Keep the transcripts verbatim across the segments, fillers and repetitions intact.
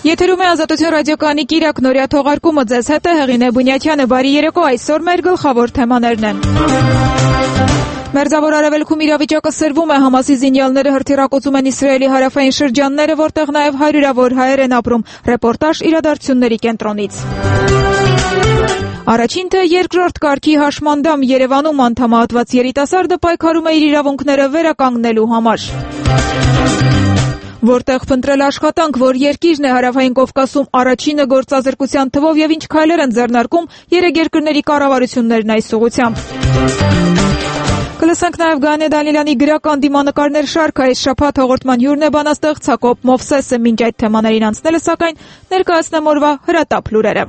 Եթերում է Ազատություն ռադիոկայանի կիրակ նորյա թողարկումը, ձեզ հետ է Հեղինե Բունյաթյանը, բարի երեկո, այսօր մեր գլխավոր թեմաներն են։ Մերձավոր Արևելքում իրավիճակը սրվում է, Համասի զինյալները հրթիռակոծում են Իսրայելի հարավային շրջանները, որտեղ նաև հարյուրավոր հայեր են ապրում, ռեպորտաժ իրադարձությունների կենտրոնից։ Առաջին թե երկրորդ կարգի հաշմանդամ Երևանում անդամահատված երիտասարդը պայքարում է իր իրավունքները վերականգնելու համար։ Որտեղ փնտրել աշխատանք, որ երկիրն է Հարավային Կովկասում առաջինը գործազրկության թվով եւ ինչ քայլեր են ձեռնարկում երեք երկրների կառավարություններն այս ուղղությամբ։ Կլսենք նաև Գանե Դանիելյանի գրական դիմանկարներ շարքը, այս շաբաթ հաղորդման հյուրն է բանաստեղծ Հակոբ Մովսեսը, մինչ այդ թեմաներին անցնելը, սակայն ներկայացնեմ օրվա հրատապ լուրերը։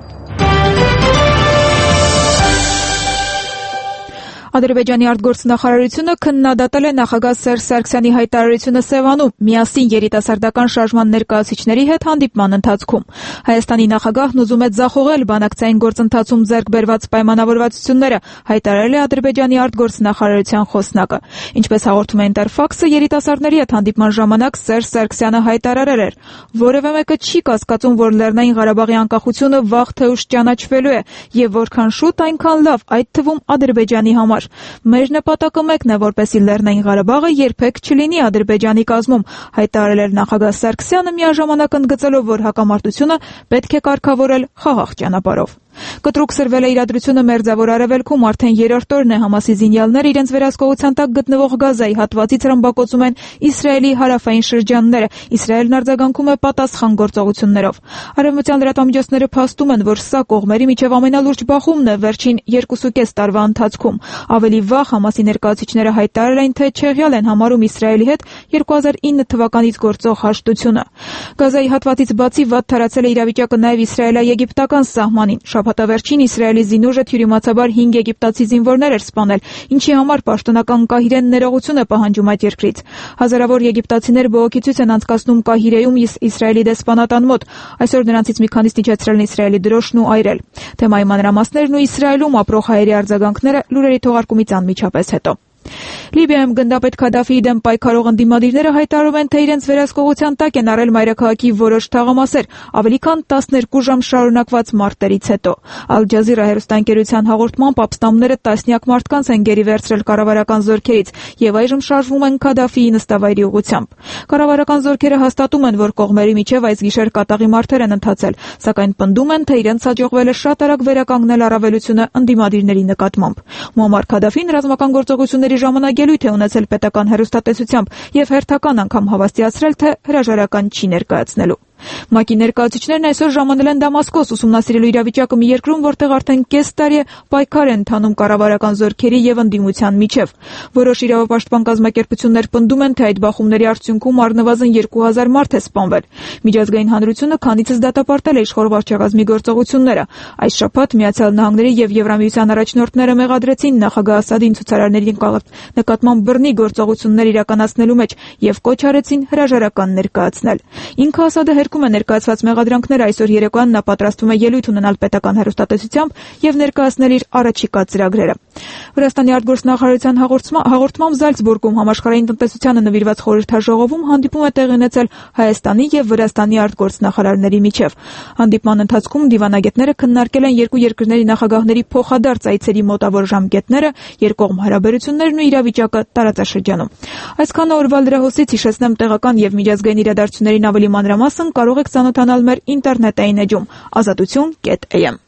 Ադրբեջանի արտգործնախարարությունը քննադատել է նախագահ Սերժ Սարգսյանի հայտարարությունը Սևանում միասին երիտասարդական շարժման ներկայացուցիչների հետ հանդիպման ընթացքում։ Հայաստանի նախագահն ուզում է ձախողել բանակցային գործընթացում ձեռք բերված պայմանավորվածությունները, հայտարարել է Ադրբեջանի արտգործնախարարության խոսնակը։ Ինչպես հաղորդում է Ինտերֆաքսը, երիտասարդների հետ հանդիպման ժամանակ Սերժ Սարգսյանը հայտարարել էր. «Որևէ մեկը չի կասկածում, որ Լեռնային Ղարաբաղի անկախությունը վաղ թե ուշ ճանաչվելու է, եւ որքան շուտ, այնքան լավ, այդ թվում Ադրբեջանի համար։ Մեր նպատակը մեկն է, որպեսզի Լեռնային Ղարաբաղը երբեք չլինի Ադրբեջանի կազմում», հայտարարել էր նախագահ Սարգսյանը, միաժամանակ ընդգծելով, որ հակամարտությունը պետք է կարգավորել խաղաղ ճանապարհով։ Կտրուկ սրվել է իրադրությունը Մերձավոր Արևելքում, արդեն երրորդ օրն է Համասի զինյալները իրենց վերահսկողության տակ գտնվող Գազայի հատվածից ռմբակոծում են Իսրայելի հարավային շրջանները, Իսրայելն արձագանքում է պատասխան գործողություններով։ Արևմտյան լրատվամիջոցները փաստում են, որ սա կողմերի միջև ամենալուրջ բախումն է վերջին երկուսուկես տարվա ընթացքում։ Ավելի վաղ Համասի ներկայացուցիչները հայտարարել են, թե չեղյալ են համարում Իսրայելի հետ երկու հազար ինը թվականից գործող հաշտությունը։ Գազայի հատվածից բացի վատ թարացել է իրավիճակը նաև իսրայելա-եգիպտական սահմանին։ Շաբաթավերջին Իսրայելի զինուժը թյուրիմացաբար հինգ եգիպտացի զինվորներ էր սպանել, ինչի համար պաշտոնական Կահիրեն ներողություն է պահանջում այդ երկրից։ Հազարավոր եգիպտացիներ բողոքի ցույց են անցկացնում Կահիրեում Իսրայելի դեսպանատան մոտ։ Այսօր նրանցից մի քանիսն իջեցրել են Իսրայելի դրոշն ու այրել։ Թեմայի մանրամասներն ու Իսրայելում ապրող հայերի արձագանքները լուրերի թողարկումից անմիջապես հետո։ Լիբիայում գնդապետ Քադաֆիի դեմ պայքարող ընդդիմադիրները հայտարարում են, թե իրենց վերահսկողության տակ են առել մայրաքաղաքի որոշ թաղամասեր, ավելի քան տասներկու ժամ շարունակված մարտերից հետո։ Ալ Ջազիրա հեռուստաընկերության հաղորդմամբ ապստամբները տասնյակ մարդկանց են գերի վերցրել կառավարական զորքերից եւ այժմ շարժվում են Քադաֆիի նստավայրի ուղղությամբ։ Կառավարական զորքերը հաստատում են, որ կողմերի միջև այս գիշեր կատաղի մարտեր են ընթացել, սակայն պնդում են, թե իրենց հաջողվել է շատ արագ վերականգնել առավելությունը ընդդիմադիրների նկատմամբ։ Մուամմար Քադաֆին ռազմական գործողությունների ժամանակ ելույթ է ունեցել պետական հեռուստատեսությամբ եւ հերթական անգամ հավաստիացրել, թե հրաժարական չի ներկայացնելու։ ՄԱԿ-ի ներկայացուցիչներն այսօր ժամանել են Դամասկոս ուսումնասիրելու իրավիճակը մի երկրում, որտեղ արդեն կես տարի է պայքար են ընթանում կառավարական զորքերի եւ ընդդիմության միջև։ Որոշ իրավապաշտպան կազմակերպություններ պնդում են, թե այդ բախումների արդյունքում առնվազն երկու հազար մարդ է սպանվել։ Միջազգային հանրությունը քանիցս դատապարտել է իշխող վարչակազմի գործողությունները։ Այս շաբաթ Միացյալ Նահանգների եւ Եվրամիության առաջնորդները մեղադրեցին նախագահ Ասադին ցուցարարների նկատմամբ բռնի գործողություններ իրականացնելու մեջ եւ կոչ արեցին հրաժարական ներկայացնել։ Ինքը Ասադը հերքում է ներկայացված մեղադրանքները, այսօր երեկոյան նա պատրաստվում է ելույթ ունենալ պետական հեռուստատեսությամբ եւ ներկայացնել իր առաջիկա ծրագրերը։ Վրաստանի արտգործնախարարության հաղորդմամբ Զալցբուրգում համաշխարհային տնտեսությանը նվիրված խորհրդաժողովում հանդիպում է տեղի ունեցել Հայաստանի եւ Վրաստանի արտգործնախարարների միջև։ Հանդիպման ընթացքում դիվանագետները քննարկել են երկու երկրների նախագահների փոխադարձ այցերի մոտավոր ժամկետները, երկկողմ հարաբերություններն ու իրավիճակը տարածաշրջանում։ Այսքանը օրվա լրահոսից, հիշեցնեմ տեղական եւ միջազգային իրադարձություններին ավելի մանրամասն կարող եք ծանոթանալ մեր ինտերնետային էջում ազատություն կետ էյ էմ։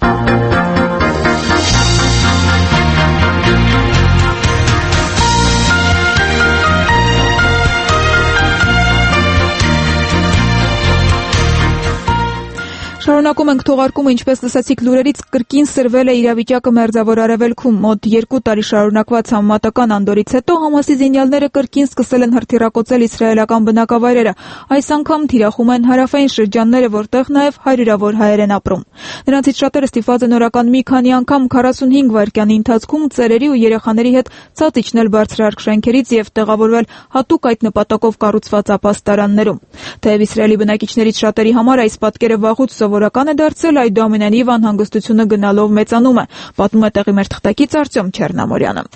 Շարունակում ենք թողարկումը, ինչպես լսեցիք լուրերից, կրկին սրվել է իրավիճակը Մերձավոր Արևելքում։ Մոտ երկու տարի շարունակված համեմատական անդորից հետո Համասի զինյալները կրկին սկսել են հրթիռակոծել իսրայելական բնակավայրերը։ Այս անգամ թիրախում են հարավային շրջանները, որտեղ նաև հարյուրավոր հայեր են ապրում։ Նրանցից շատերը ստիպված են օրական մի քանի անգամ քառասունհինգ վայրկյանի ընթացքում ծերերի ու երեխաների հետ ցած իջնել բարձրահարկ շենքերից եւ տեղավորվել հատուկ այդ նպատակով կառուցված ապաստարաններում։ Թեև Իսրայելի բնակիչներից շատերի համար այս պատկերը վաղուց սովորական է դարձել, այդուամենայնիվ անհանգստությունը գնալով մեծանում է, պատմում է տեղի մեր թղթակից Արտյոմ Չեռնամորյանը։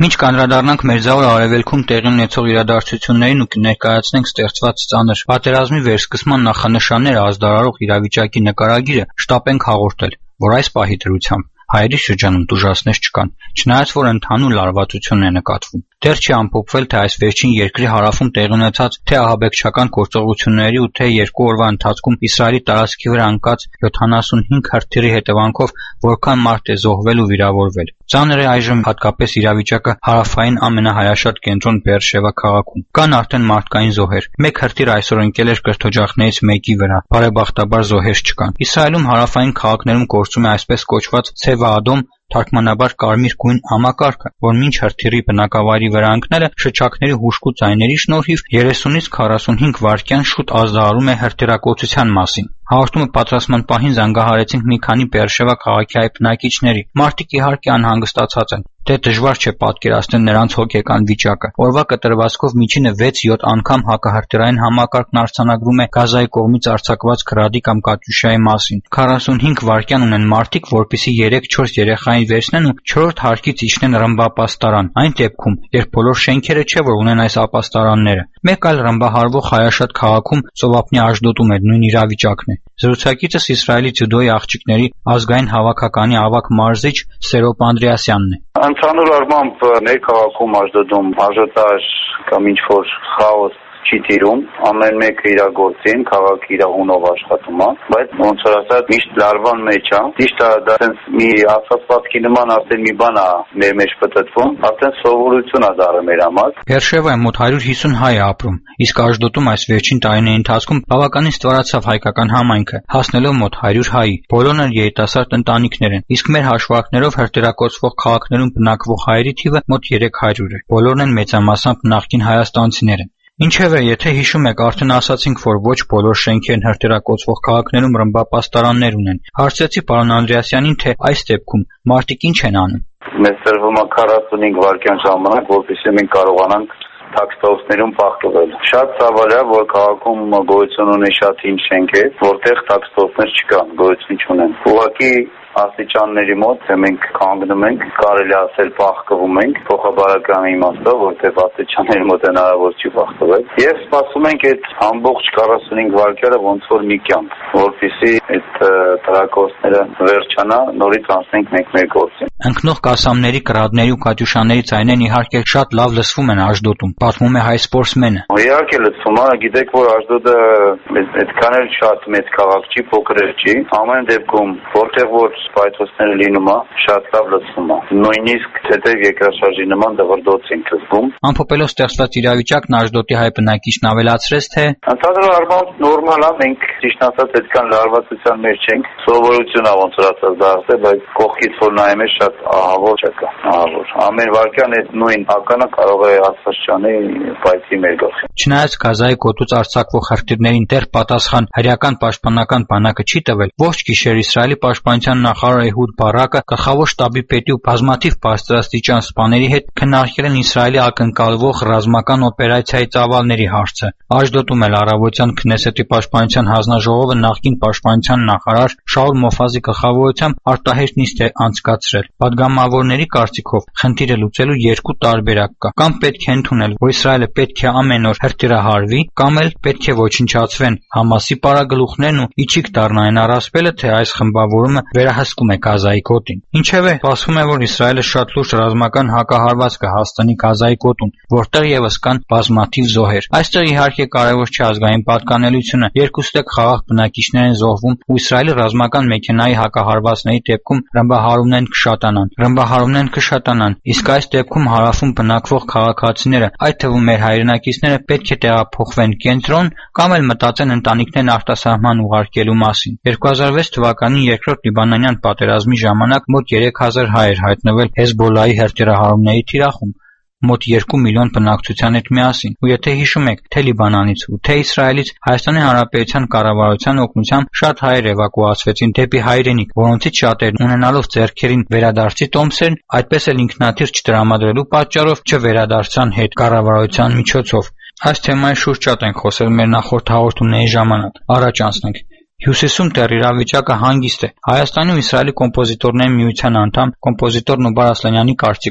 Մինչ կանդրադառնանք Մերձավոր Արևելքում տեղի ունեցող իրադարձություններին ու ներկայացնենք ստեղծված ծանր պատերազմի վերսկսման նախանշանները ազդարարող իրավիճակի նկարագիրը, շտապ ենք հաղորդել, որ այս պահի դրությամբ հայերի շրջանում տուժածներ չկան, չնայած որ ընդհանուր լարվածություն է նկատվում։ Դեռ չի ամփոփվել թե այս վերջին երկրի հարավում տեղի ունեցած թե ահաբեկչական գործողությունների ու թե երկու օրվա ընթացքում Իսրայելի տարածքի վրա ընկած յոթանասունհինգ հրթիռի հետևանքով որքան մարդ է զոհվել ու վիրավորվել։ Ծանր է այժմ հատկապես իրավիճակը հարավային ամենահայաշատ կենտրոն Բեերշևա քաղաքում։ Կան արդեն մարդկային զոհեր։ Մեկ հրթիռ այսօր ընկել էր կրթօջախներից մեկի վրա, բարեբախտաբար զոհեր չկան։ Իսրայելում հարավային քաղաքներում գործում է այսպես կոչված ցևա-ադոմ, թարգմանաբար կարմիր գույն համակարգը, որ մինչ հրթիռի բնակավայրի վրա ընկնելը շչակների հուժկու ձայների շնորհիվ երեսունից քառասունհինգ վայրկյան շուտ ազդարարում է հրթիռակոծության մասին։ Հաղորդումը պատրաստման պահին զանգահարեցինք մի քանի Բեերշևա քաղաքի հայ բնակիչների։ Մարդիկ իհարկե անհանգստացած են, դե դժվար չէ պատկերացնել նրանց հոգեկան վիճակը։ Օրվա կտրվածքով միջինը վեց-յոթ անգամ հակահրթիռային համակարգն արձանագրում է Գազայի կողմից արձակված գրադի կամ կատյուշայի մասին։ քառասունհինգ վայրկյան ունեն մարդիկ, որպեսզի երեք-չորս երեխային վերցնեն ու չորրորդ հարկից իջնեն ռմբապաստարան, այն դեպքում, երբ բոլոր շենքերը չէ որ ունեն այս ապաստարանները։ Մեկ այլ ռմբահարվող հայաշատ քաղաքում Ծովափնի Աշդոդում էր նույն իրավիճակն է։ Զրուցակիցս Իսրայելի ջյուդոյի աղջիկների ազգային հավաքականի ավագ մարզիչ Սերոպ Անդրեասյանն է։ Ընդհանուր առմամբ մեր քաղաքում Աշդոդում աժոտաժ կամ ինչ-որ խաոս չի տիրում, ամեն մեկը իր գործին, քաղաքը իր հունով աշխատում է, բայց ոնց որ ասած միշտ լարվան մեջ է։ Ճիշտ է, դա sense մի ասացվածքի նման ասել մի բան է մեր մեջ պատտվում, արդեն սովորություն է դառը մեր համար։ Բեերշևայում մոտ հարյուր հիսուն հայ է ապրում, իսկ Աշդոդում այս վերջին տարիների ընթացքում բավականին ստվարացավ հայկական համայնքը, հասնելով մոտ հարյուր հայի։ Բոլորն էլ երիտասարդ ընտանիքներ են, իսկ մեր հաշվարկներով հրթիռակոծվող քաղաքներում բնակվող հայերի թիվը մոտ երեք հարյուր է։ Բոլորն են մեծամասամբ նախկին հայաստանցիներ են։ Ինչևէ, եթե հիշում եք, արդեն ասացինք, որ ոչ բոլոր շենքերն հրթիռակոծվող քաղաքներում ռմբապաստարաններ ունեն։ Հարցրեցի պարոն Անդրեասյանին, թե այս դեպքում մարդիկ ինչ են անում։ Մեզ տրվում է քառասունհինգ վայրկյան ժամանակ, որպեսզի մենք կարողանանք տաքստոսներում պահտվել։ Շատ ցավալի է, որ քաղաքում գոյություն ունի շատ հին շենքեր, որտեղ տաքստոսներ չկան, գոյություն չունեն։ Ուղղակի աստիճանների մոտ թե մենք կանգնում ենք, կարելի ասել պահկվում ենք փոխաբարական իմաստով, որտեղ աստիճանների մոտ հնարավոր չի պահկվել։ Եվ սպասում ենք այդ ամբողջ քառասունհինգ վայրկյանը ոնց որ մի կյանք, որպեսզի այդ տրակոսները վերջանա, նորից անցնենք մենք մեր գործին։ Ընկնող կասամների, կրադների ու կատյուշաների ձայներն իհարկե շատ լավ լսվում են Աշդոդում, պատմում է հայ սպորտսմենը։ Իհարկե լսվում է, գիտեք որ Աշդոդը այդքան էլ շատ մեծ քաղաք չի, փոքր չի։ Ամեն դեպքում որտեղ որ սպայթոսները լինում է, շատ լավ լսվում է։ Նույնիսկ թեթև երկրաշարժի նման դղրդոց ենք լսվում։ Ամփոփելով ստեղծված իրավիճակն Աշդոդի հայ բնակիչն ավելացրեց, թե ընդհանուր առմամբ նորմալ է, մենք ճիշտ ասած այդքան լարվածության մեջ չենք։ Սովորություն է ոնց որ ասած դարձել, բայց կողքից որ նայում ես շատ ահավոր չկա, ահավոր։ Ամեն վարքյան այդ նույն ականը կարող է ասfasճանի պայթի մեր գլխին։ Չնայած Գազայի գոտուց արձակվող հրթիռներին դեռ պատասխան հրեական պաշտպանական բանակը չի տվել, ողջ գիշեր Իսրայելի պաշտպանության նախարար Էհուդ Բարակը գլխավոր շտաբի պետի ու բազմաթիվ բարձրաստիճան սպաների հետ քննարկել են Իսրայելի ակնկալվող ռազմական օպերացիայի ծավալների հարցը։ Աշդոդում էլ առավոտյան Քնեսետի պաշտպանության հանձնաժողովը նախկին պաշտպանության նախարար Շաուլ Մոֆազի գլխավորությամբ արտահերթ նիստ է անցկացրել։ Պատգամավորների կարծիքով խնդիրը լուծելու երկու տարբերակ կա։ Կամ պետք է ընդունել, որ Իսրայելը պետք է ամեն օր հրթիռահարվի, կամ էլ պետք է ոչնչացվեն Համասի պարագլուխներն ու իջիկ դառնային առասպելը, թե այս խմբավորումը վերահսկում է Գազայի գոտին։ Ինչևէ, սպասվում է, որ Իսրայելը շատ լուրջ ռազմական հակահարված կհաստատի Գազայի գոտուն, որտեղ եւս կան բազմաթիվ զոհեր։ Այստեղ իհարկե կարևոր չէ ազգային պատկանելությունը, երկուստեք խաղաղ բնակիչներ են զոհվում ու Իսրայելի ռազմական մեքենայի հակահարվածների դեպքում ռմբահարումներն կշատանան։ Ռմբահարումներն կշատանան, իսկ այս դեպքում հարավում բնակվող քաղաքացիները, այդ թվում մեր հայրենակիցները, պետք է տեղափոխվեն կենտրոն կամ էլ մտածեն ընտանիքներն արտասահման ուղարկելու մասին։ երկու հազար վեց թվականին երկրորդ լիբանանյան պատերազմի ժամանակ մոտ երեք հազար հայ էր հայտնվել Հեզբոլլահի հրթիռահարումների թիրախում, մոտ երկու միլիոն բնակչության հետ միասին։ Ու եթե հիշում եք, թե Լիբանանից ու թե Իսրայելից Հայաստանի Հանրապետության կառավարության օգնությամբ շատ հայեր էվակուացվեցին դեպի հայրենիք, որոնցից շատերն ունենալով ձեռքերին վերադարձի տոմսերն, այդպես էլ ինքնաթիռ չտրամադրելու պատճառով չվերադարձան հետ կառավարության միջոցով։ Այս թեմայի շուրջ շատ ենք խոսել մեր նախորդ հաղորդումների ժամանակ։ Առաջ անցնենք։ Հյուսիսում դեռ իրավիճակը հանգիստ է։ Հայաստանի ու Իսրայելի կոմպոզիտորների միության անդամ կոմպոզիտոր Նոբար Ասլանյանի կարծիքով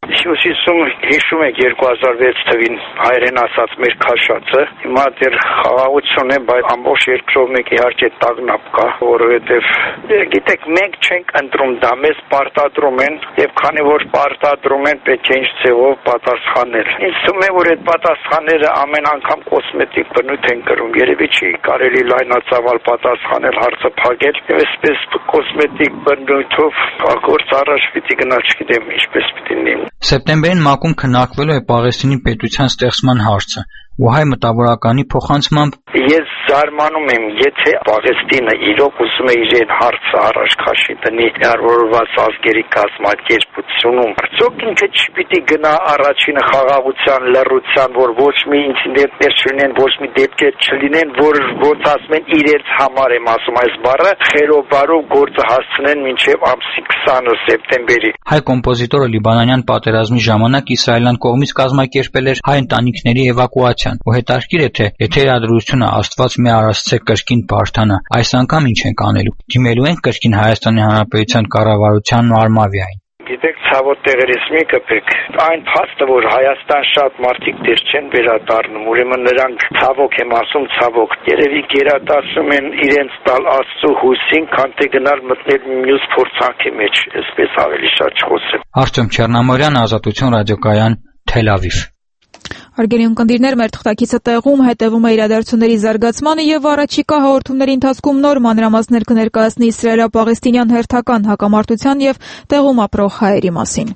Հյուսիսում հիշում եք երկու հազար վեց թվին հայերեն ասած մեր քաշածը, հիմա դեռ խաղաղություն է, բայց ամբողջ երկրով մեկ իհարկե տագնապ կա, որովհետև գիտեք, մենք չենք ընտրում դա, մեզ պարտադրում են, եւ քանի որ պարտադրում են, պետք է ինչ ձևով պատասխանել։ Ինձ թվում է, որ այդ պատասխանները ամեն անգամ կոսմետիկ բնույթ են կրում, երևի չի կարելի լայնածավալ պատասխանել, հարցը փակել, եւ այսպես կոսմետիկ բնույթով գործ առաջ պիտի գնալ, չգիտեմ ինչպես պիտի լինի։ Սեպտեմբերին ՄԱԿ-ում քննարկվելու է Պաղեստինի պետության ստեղծման հարցը, ու հայ մտավորականի փոխանցմամբ ես զարմանում եմ, եթե Պաղեստինը իրոք ուզում է իրեն հարցը առաջ քաշի դնի միավորված ազգերի կազմակերպությունում, արդյոք ինքը չպիտի գնա առաջինը խաղաղության, լռության, որ ոչ մի ինցիդենտներ չլինեն, ոչ մի դեպքեր չլինեն, որ ոնց ասում են իրենց համար եմ ասում այս բառը, խերոբարով գործը հասցնեն մինչև ամսի քսանը սեպտեմբերի։ Հայ կոմպոզիտորը լիբանանյան պատերազմի ժամանակ իսրայելյան կողմից կազմակերպել էր հայ ընտանիքների էվակուացիան, ու հետաքրքիր է, թե եթե իրադրությունը Աստված մի առասցե կրկին բարդանա, այս անգամ ինչ ենք անելու։ Դիմելու ենք կրկին Հայաստանի Հանրապետության կառավարությանն ու Արմավիային։ Գիտեք, ցավոտ տեղերից մի կպեք, այն փաստը, որ Հայաստան շատ մարդիկ դեռ չեն վերադառնում, ուրեմն նրանք ցավոք եմ ասում, ցավոք, երևի գերադասում են իրենց տալ Աստծո հույսին, քան թե գնալ մտնել մյուս փորձանքի մեջ, այսպես ավելի շատ չխոսեմ։ Արտյոմ Չեռնամորյան, Ազատություն ռադիոկայան, Թել Ավիվ։ Հարգելի ունկնդիրներ, մեր թղթակիցը տեղում հետևում է իրադարձությունների զարգացմանը եւ առաջիկա հաղորդումների ընթացքում նոր մանրամասներ կներկայացնի իսրայելա-պաղեստինյան հերթական հակամարտության եւ տեղում ապրող հայերի մասին։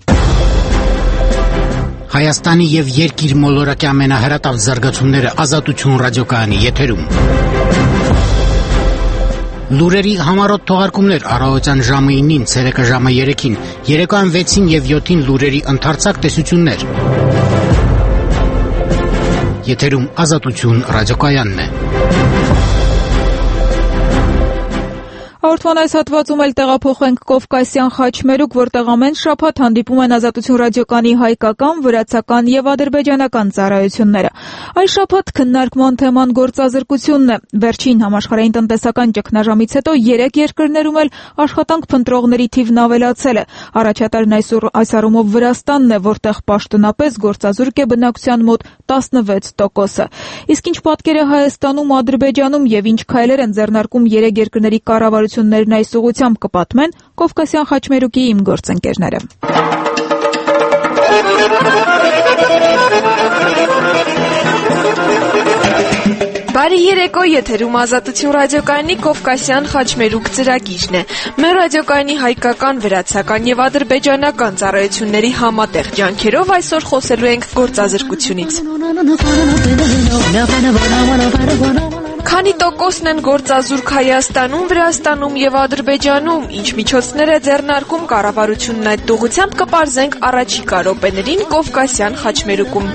Հայաստանի եւ երկիր մոլորակի ամենահրատապ զարգացումները Ազատություն ռադիոկայանի եթերում։ Լուրերի համառոտ թողարկումներ առավոտյան ժամը ինին, ցերեկը ժամը երեքին, երեկոյան վեցին եւ յոթին լուրերի ընդարձակ տեսություններ։ Եթերում Ազատություն ռադիոկայանն է։ Հաղորդման այս հատվածում էլ տեղափոխենք Կովկասյան խաչմերուկ, որտեղ ամեն շաբաթ հանդիպում են Ազատություն ռադիոկայանի հայկական, վրացական եւ ադրբեջանական ծառայությունները։ Այս շաբաթ քննարկման թեման գործազրկությունն է։ Վերջին համաշխարհային տնտեսական ճգնաժամից հետո երեք երկրներում էլ աշխատանք փնտրողների թիվն ավելացել է։ Առաջատարն այսօր այս առումով Վրաստանն է, որտեղ պաշտոնապես գործազուրկ է բնակչության մոտ տասնվեց տոկոսը։ Իսկ ինչ պատկեր է Հայաստանում, Ադրբեջանում եւ ինչ քայլեր են ձեռնարկում երեք երկրների կառավարություններն այս ուղղությամբ կպատմեն Կովկասյան խաչմերուկի իմ գործընկերները։ Բարի երեկո, եթերում Ազատություն ռադիոկայանի Կովկասյան խաչմերուկ ծրագիրն է։ Մեր ռադիոկայանի հայկական, վրացական եւ ադրբեջանական ծառայությունների համատեղ ջանքերով այսօր խոսելու ենք գործազրկությունից։ Քանի տոկոսն են գործազուրկ Հայաստանում, Վրաստանում եւ Ադրբեջանում, ինչ միջոցներ է ձեռնարկում կառավարությունն այդ ուղղությամբ կպարզենք առաջիկա րոպեներին Կովկասյան խաչմերուկում։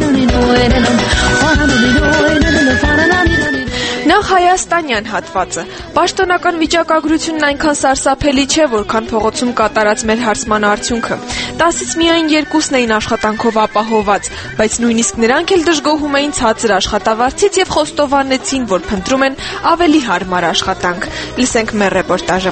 Նախ հայաստանյան հատվածը։ Պաշտոնական վիճակագրությունն այնքան սարսափելի չէ, որքան փողոցում կատարած մեր հարցման արդյունքը։ տասից միայն երկուսն էին աշխատանքով ապահոված, բայց նույնիսկ նրանք էլ դժգոհում էին ցածր աշխատավարձից եւ խոստովանեցին, որ փնտրում են ավելի հարմար աշխատանք։ Լսենք մեր ռեպորտաժը։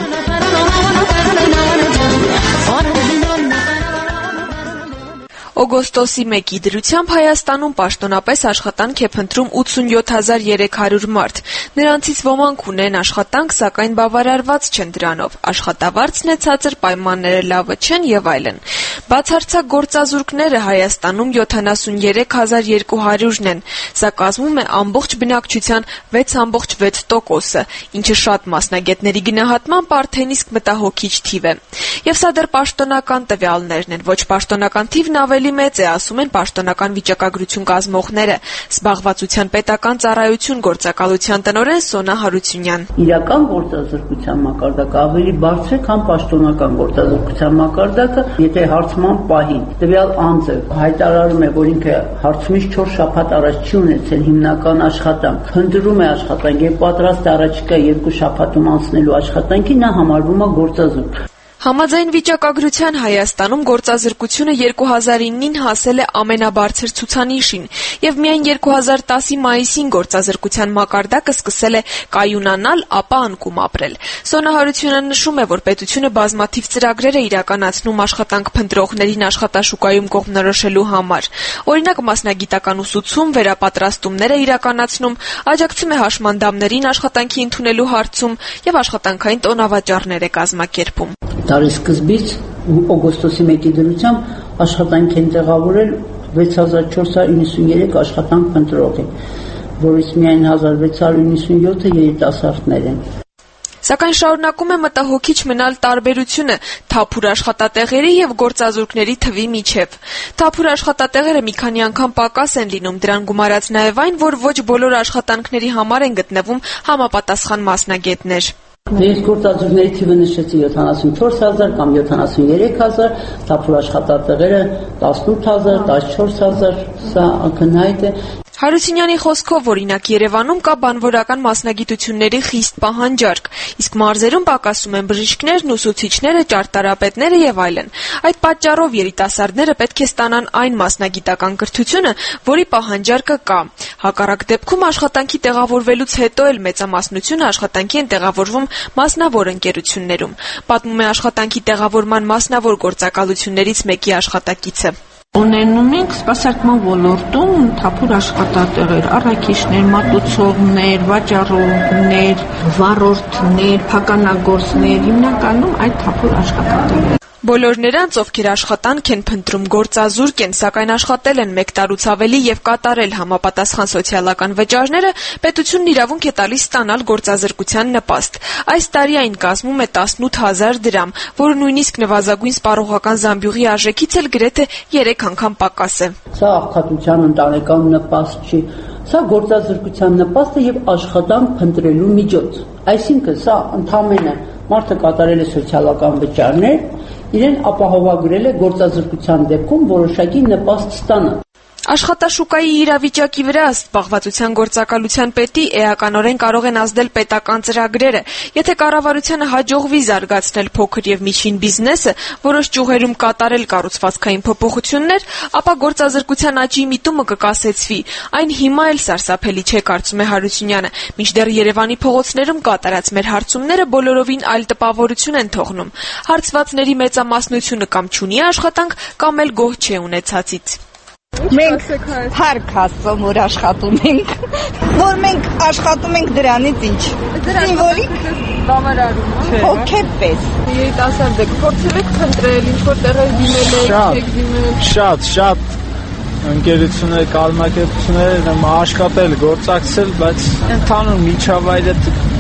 Օգոստոսի մեկի դրությամբ Հայաստանում պաշտոնապես աշխատանք է փնտրում ութսունյոթ հազար երեք հարյուր մարդ։ Նրանցից ոմանք ունեն աշխատանք, սակայն բավարարված չեն դրանով։ Աշխատավարձն է ցածր, պայմանները լավը չեն եւ այլն։ Բացարձակ գործազուրկները Հայաստանում յոթանասունյերեք հազար երկու հարյուրն են։ Սա կազմում է ամբողջ բնակչության վեց կόμμα վեց տոկոսը, ինչը շատ մասնագետների գնահատմամբ արդեն իսկ մտահոգիչ թիվ է։ Եվ սա դեռ պաշտոնական տվյալներն են, ոչ պաշտոնական թիվն ավելի մեծ է, ասում են պաշտոնական վիճակագրություն կազմողները։ Զբաղվածության պետական ծառայություն գործակալության տնօրեն Սոնա Հարությունյան։ Իրական գործազրկության մակարդակը ավելի բարձր է, քան պաշտոնական գործազրկության մակարդակը, եթե հարցման պահին տվյալ անձը հայտարարում է, որ ինքը հարցումից չորս շաբաթ առաջ չի ունեցել հիմնական աշխատանք, փնտրում է աշխատանք եւ պատրաստ է առաջիկա երկու շաբաթում անցնելու աշխատանքի, նա համարվում է գործազուրկ։ Համաձայն վիճակագրության Հայաստանում գործազրկությունը երկու հազար իննին հասել է ամենաբարձր ցուցանիշին, եւ միայն երկու հազար տասի մայիսին գործազրկության մակարդակը սկսել է կայունանալ, ապա անկում ապրել։ Սոնա Հարությունյանը նշում է, որ պետությունը բազմաթիվ ծրագրեր է իրականացնում աշխատանք փնտրողներին աշխատաշուկայում կողմնորոշելու համար։ Օրինակ, մասնագիտական ուսուցում, վերապատրաստումներ է իրականացնում, աջակցում է հաշմանդամներին աշխատանքի ընդունելու հարցում եւ աշխատանքային տոնավաճառներ է կազմակերպում։ Տարեսկզբից օգոստոսի մեկի դրությամբ աշխատանք են տեղավորել վեց հազար չորս հարյուր իննսուններեք աշխատանք փնտրողի, որից միայն հազար վեց հարյուր իննսունյոթը երիտասարդներ են։ Սակայն շարունակում է մտահոգիչ մնալ տարբերությունը թափուր աշխատատեղերի եւ գործազուրկների թվի միջեւ։ Թափուր աշխատատեղերը մի քանի անգամ պակաս են լինում, դրան գումարած նաեւ այն, որ ոչ բոլոր աշխատանքների համար են գտնվում համապատասխան մասնագետներ։ Ես գործազուրկների թիվը նշեցի յոթանասունչորս հազար կամ յոթանասուներեք հազար, թափուր աշխատատեղերը տասնութ հազար, տասնչորս հազար, սա ակնհայտ է։ Հարությունյանի խոսքով, օրինակ, Երևանում կա բանվորական մասնագիտությունների խիստ պահանջարկ, իսկ մարզերում պակասում են բժիշկներն, ուսուցիչները, ճարտարապետները եւ այլն։ Այդ պատճառով երիտասարդները պետք է ստանան այն մասնագիտական կրթությունը, որի պահանջարկը կա։ Հակառակ դեպքում աշխատանքի տեղավորվելուց հետո էլ մեծամասնությունը աշխատանքի են տեղավորվում մասնավոր ընկերություններում, պատմում է աշխատանքի տեղավորման մասնավոր գործակալություններից մեկի աշխատակիցը։ Ունենում ենք սպասարկման ոլորտում թափուր աշխատատեղեր, առաքիչներ, մատուցողներ, վաճառողներ, վարորդներ, փականագործներ, հիմնականում այդ թափուր աշխատատեղեր։ Բոլոր նրանց, ովքեր աշխատանք են փնտրում, գործազուրկ են, սակայն աշխատել են մեկ տարուց ավելի եւ կատարել համապատասխան սոցիալական վճարները, պետությունն իրավունք է տալիս ստանալ գործազրկության նպաստ։ Այս տարի այն կազմում է տասնութ հազար դրամ, որը նույնիսկ նվազագույն սպառողական զամբյուղի արժեքից էլ գրեթե երեք անգամ պակաս է։ Սա աղքատության ընտանեկան նպաստ չի, սա գործազրկության նպաստ է եւ աշխատանք փնտրելու միջոց։ Այսինքն սա ընդհանրապես մարդը կատարել է սոցիալական վճարներ, իրեն ապահովագրել է գործազրկության դեպքում որոշակի նպաստ ստանալ։ Աշխատաշուկայի իրավիճակի վրա ըստ զբաղվածության գործակալության պետի էականորեն կարող են ազդել պետական ծրագրերը։ Եթե կառավարությանը հաջողվի զարգացնել փոքր եւ միջին բիզնեսը, որոշ ճյուղերում կատարել կառուցվածքային փոփոխություններ, ապա գործազրկության աճի միտումը կկասեցվի։ Այն հիմա էլ սարսափելի չէ, կարծում է Հարությունյանը։ Մինչդեռ Երևանի փողոցներում կատարած մեր հարցումները բոլորովին այլ տպավորություն են թողնում։ Հարցվածների մեծամասնությունը կամ չունի աշխատանք, կամ էլ գոհ չէ ունեցածից։ Մենք հարկ հասցում որ աշխատում ենք, որ մենք աշխատում ենք դրանից ինչ, սիմվոլիկ բավարարում չէ, հոգեպես։ Երիտասարդ եք, փորձել եք փնտրել, ինչ-որ տեղեր դիմել եք, դիմել։ Շատ, շատ ընկերություններ, կազմակերպություններ եմ աշխատել, գործակցել, բայց ընդհանուր միջավայրը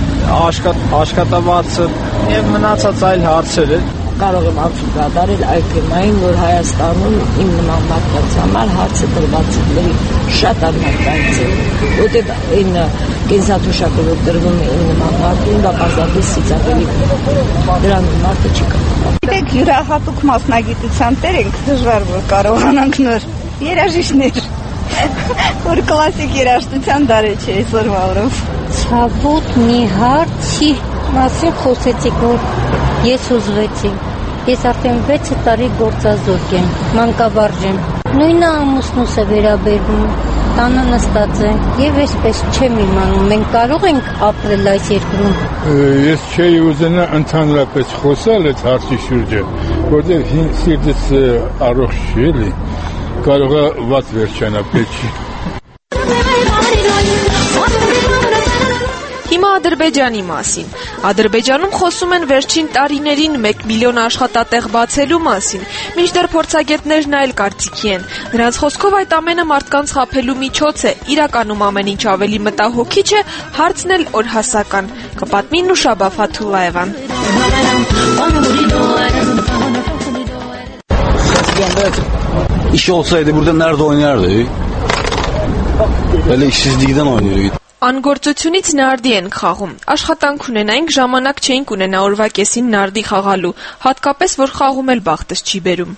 աշխատավարձը եւ մնացած այլ հարցեր են։ Կարող եմ արդյոք կատարել այդ թեմային, որ Հայաստանում իմ նման մարդկանց համար հարցը տրված է շատ անհատանց է, որտեղ այն կենսաթոշակը, որ տրվում է իմ նման մարդուն, դա պարզապես ծիծաղելի դրան մարդը չի կարող։ Գիտեք, յուրահատուկ մասնագիտության տեր ենք, դժվար որ կարողանանք նոր երաժիշտներ, որ կլասիկ երաժշտության դարը չէ այսօրվա օրով։ Ցավոտ մի հարցի մասին խոսեցիք, որ ես ուզվեցի։ Ես արդեն վեց տարի գործազուրկ եմ, մանկավարժ եմ։ Նույնը ամուսնուս է վերաբերվում, տանը նստած է եւ այսպես չեմ իմանում, մենք կարող ենք ապրել այս երկրում։ Ես չէի ուզենա ընդհանրապես խոսալ այդ հարցի շուրջը, որտեղ սիրտս առողջ չի էլի, կարող է վատ վերջանա, պետք չի։ Հիմա Ադրբեջանի մասին։ Ադրբեջանում խոսում են վերջին տարիներին մեկ միլիոն աշխատատեղ բացելու մասին, մինչդեռ փորձագետներն այլ կարծիքի են։ Նրանց խոսքով այդ ամենը մարդկանց խաբելու միջոց է, իրականում ամեն ինչ ավելի մտահոգիչ է, հարցն էլ օրհասական։ Կպատմի Նուշաբա Ֆաթուլլաևան։ İş olsaydı burada nerede oynardı? Böyle işsizlikten oynuyordu. Անգործությունից նարդի են խաղում։ Աշխատանք ունենայինք, ժամանակ չէինք ունենա օրվա կեսին նարդի խաղալու, հատկապես որ խաղում էլ բախտս չի բերում։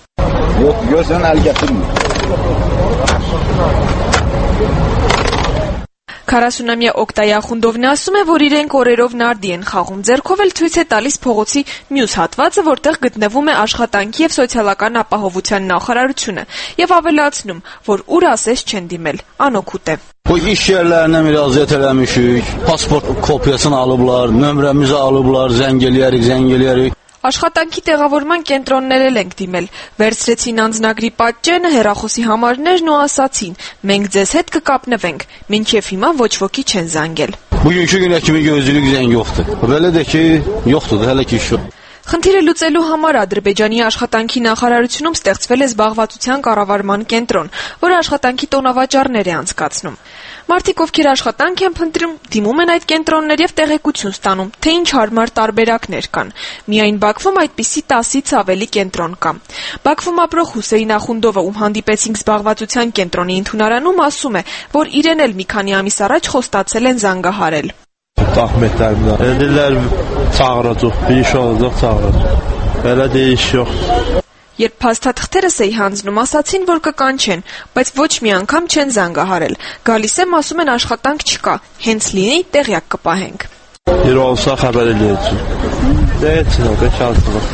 քառասունամյա Օկտայ Ախունդովն ասում է, որ իրենք օրերով նարդի են խաղում, ձեռքով էլ ցույց է տալիս փողոցի մյուս հատվածը, որտեղ գտնվում է աշխատանքի եւ սոցիալական ապահովության նախարարությունը, եւ ավելացնում, որ ուր ասես չեն դիմել, անօգուտ է։ Bu iş yerlərinə müraciət eləmişik, pasport kopyasını alıblar, nömrəmizi alıblar, zəng eləyərik, zəng eləyərik. Աշխատանքի տեղավորման կենտրոններ էլ ենք դիմել, վերցրեցին անձնագրի պատճենը, հեռախոսի համարներն ու ասացին, մենք ձեզ հետ կկապնվենք, մինչև հիմա ոչ ոքի չեն զանգել։ Bugünkü günə kimi gözlülük zəng yoxdur. Belə də ki, yoxdur, hələ ki iş yox։ Խնդիրը լուծելու համար Ադրբեջանի աշխատանքի նախարարությունում ստեղծվել է զբաղվածության կառավարման կենտրոն, որը աշխատանքի տոնավաճառներ է անցկացնում։ Մարդիկ, ովքեր աշխատանք են փնտրում, դիմում են այդ կենտրոններ եւ տեղեկություն ստանում, թե ինչ հարմար տարբերակներ կան։ Միայն Բաքվում այդպիսի տասից ավելի կենտրոն կա։ Բաքվում ապրող Հուսեյն Ախունդովը, ում հանդիպեցինք զբաղվածության կենտրոնի ընդունարանում, ասում է, որ իրեն էլ մի քանի ամիս առաջ խոստացել են զանգահարել։ Ահմետlərimdə. Edirlər çağıracaq, bir iş olacaq çağıracaq. Belə deyil iş yox. Երբ փաստաթղթերս էի հանձնում, ասացին, որ կկանչեն, բայց ոչ մի անգամ չեն զանգահարել։ Գալիս եմ, ասում են աշխատանք չկա, հենց լինի տեղյակ կպահենք։ Yer olsa xəbər eləyəcək. Deyəcək, bekarçılıq,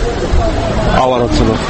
avaraçılıq։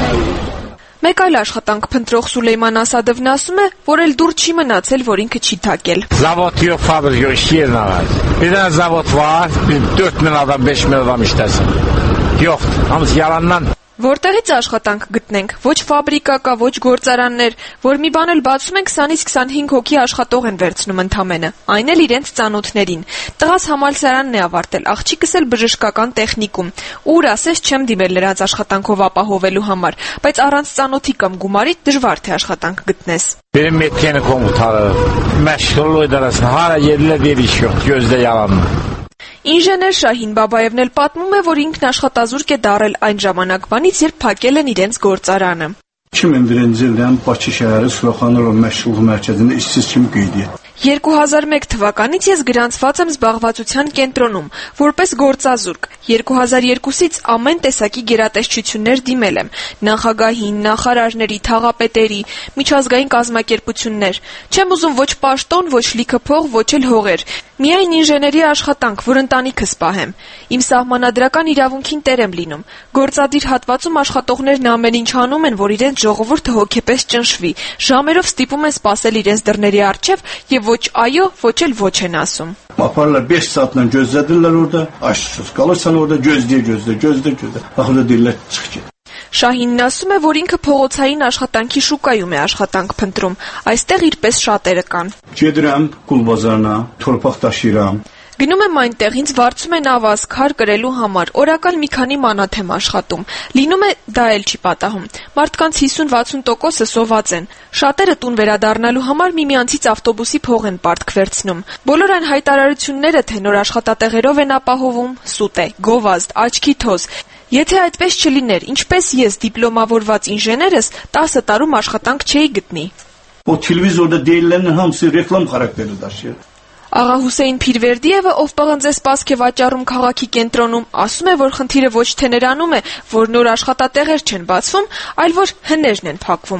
Մեկ այլ աշխատանք փնտրող Սուլեյման Ասադովն ասում է, որ էլ դուր չի մնացել, որ ինքը չի թակել։ Zavod yox, fabrika yox, iş yerinə var. Bir dənə zavod var, dörd min adam, beş min adam işləsin. Yoxdur, hamısı yalandan. Որտեղից աշխատանք գտնենք, ոչ ֆաբրիկա կա, ոչ գործարաններ, որ մի բան էլ բացում են քսանից քսանհինգ հոգի աշխատող են վերցնում ընդամենը, այն էլ իրենց ծանոթներին։ Տղաս համալսարանն է ավարտել, աղջիկս էլ բժշկական տեխնիկում։ Ուր ասես չեմ դիմել նրանց աշխատանքով ապահովելու համար, բայց առանց ծանոթի կամ գումարի դժվար թե աշխատանք գտնես։ Benim metkeni komutanı, məşğul idarəsində hara yerlər bir iş yox, gözdə yalandır։ Ինժեներ Շահին Բաբաևն էլ պատմում է, որ ինքն աշխատազուրկ է դարել այն ժամանակվանից, երբ փակել են իրենց գործարանը։ iki min birinci ildən Bakı şəhəri Suraxanov məşğulluq mərkəzində işsiz kimi qeydiyyat. երկու հազար մեկ թվականից ես գրանցված եմ զբաղվածության կենտրոնում, որպես գործազուրկ։ երկու հազար երկուսից ամեն տեսակի գերատեսչություններ դիմել եմ՝ նախագահին, նախարարների, թաղապետերի, միջազգային կազմակերպություններ։ Չեմ ուզում ոչ պաշտոն, ոչ լիքը փող, ոչ էլ հողեր։ Միայն ինժեների աշխատանք, որ ընտանիքս պահեմ։ Իմ սահմանադրական իրավունքին տեր եմ լինում։ Գործադիր հատվածում աշխատողներն ամեն ինչ անում են, որ իրենց ժողովուրդը հոգեպես ճնշվի։ Ժամերով ստիպում են սպասել իրենց դռների առջև եւ ոչ այո, ոչ էլ ոչ են ասում։ Aparırlar beş saatlə gözlədirlər orada, açsız qalırsan orada gözləyə gözlə, gözlə gözlə. Axırda deyirlər çıx get։ Շահինն ասում է, որ ինքը փողոցային աշխատանքի շուկայում է աշխատանք փնտրում։ Այստեղ իրպես շատերը կան։ Gedirəm qul bazarına, torpaq daşıyıram։ Գնում եմ այնտեղ, ինձ վարձում են ավազ, քար կրելու համար, օրակալ մի քանի մանաթ եմ աշխատում։ Լինում է դա էլ չի պատահում։ Մարդկանց հիսուն-վաթսուն տոկոսը սոված են։ Շատերը տուն վերադառնալու համար միմյանցից ավտոբուսի փող են պարտք վերցնում։ Բոլոր այն հայտարարությունները, թե նոր աշխատատեղերով են ապահովում, սուտ է, գովազդ, աչքի թոզ։ Եթե այդպես չլիներ, ինչպես ես դիպլոմավորված ինժեներս տասը տարում աշխատանք չէի գտնի։ O televizorda deyilənlərin hamısı reklam xarakteri daşıyır։ Աղա Հուսեյն Փիրվերդիևը, ով պղնձե սպասք է վաճառում քաղաքի կենտրոնում, ասում է, որ խնդիրը ոչ թե նրանում է, որ նոր աշխատատեղեր չեն բացվում, այլ որ հներն են փակվում։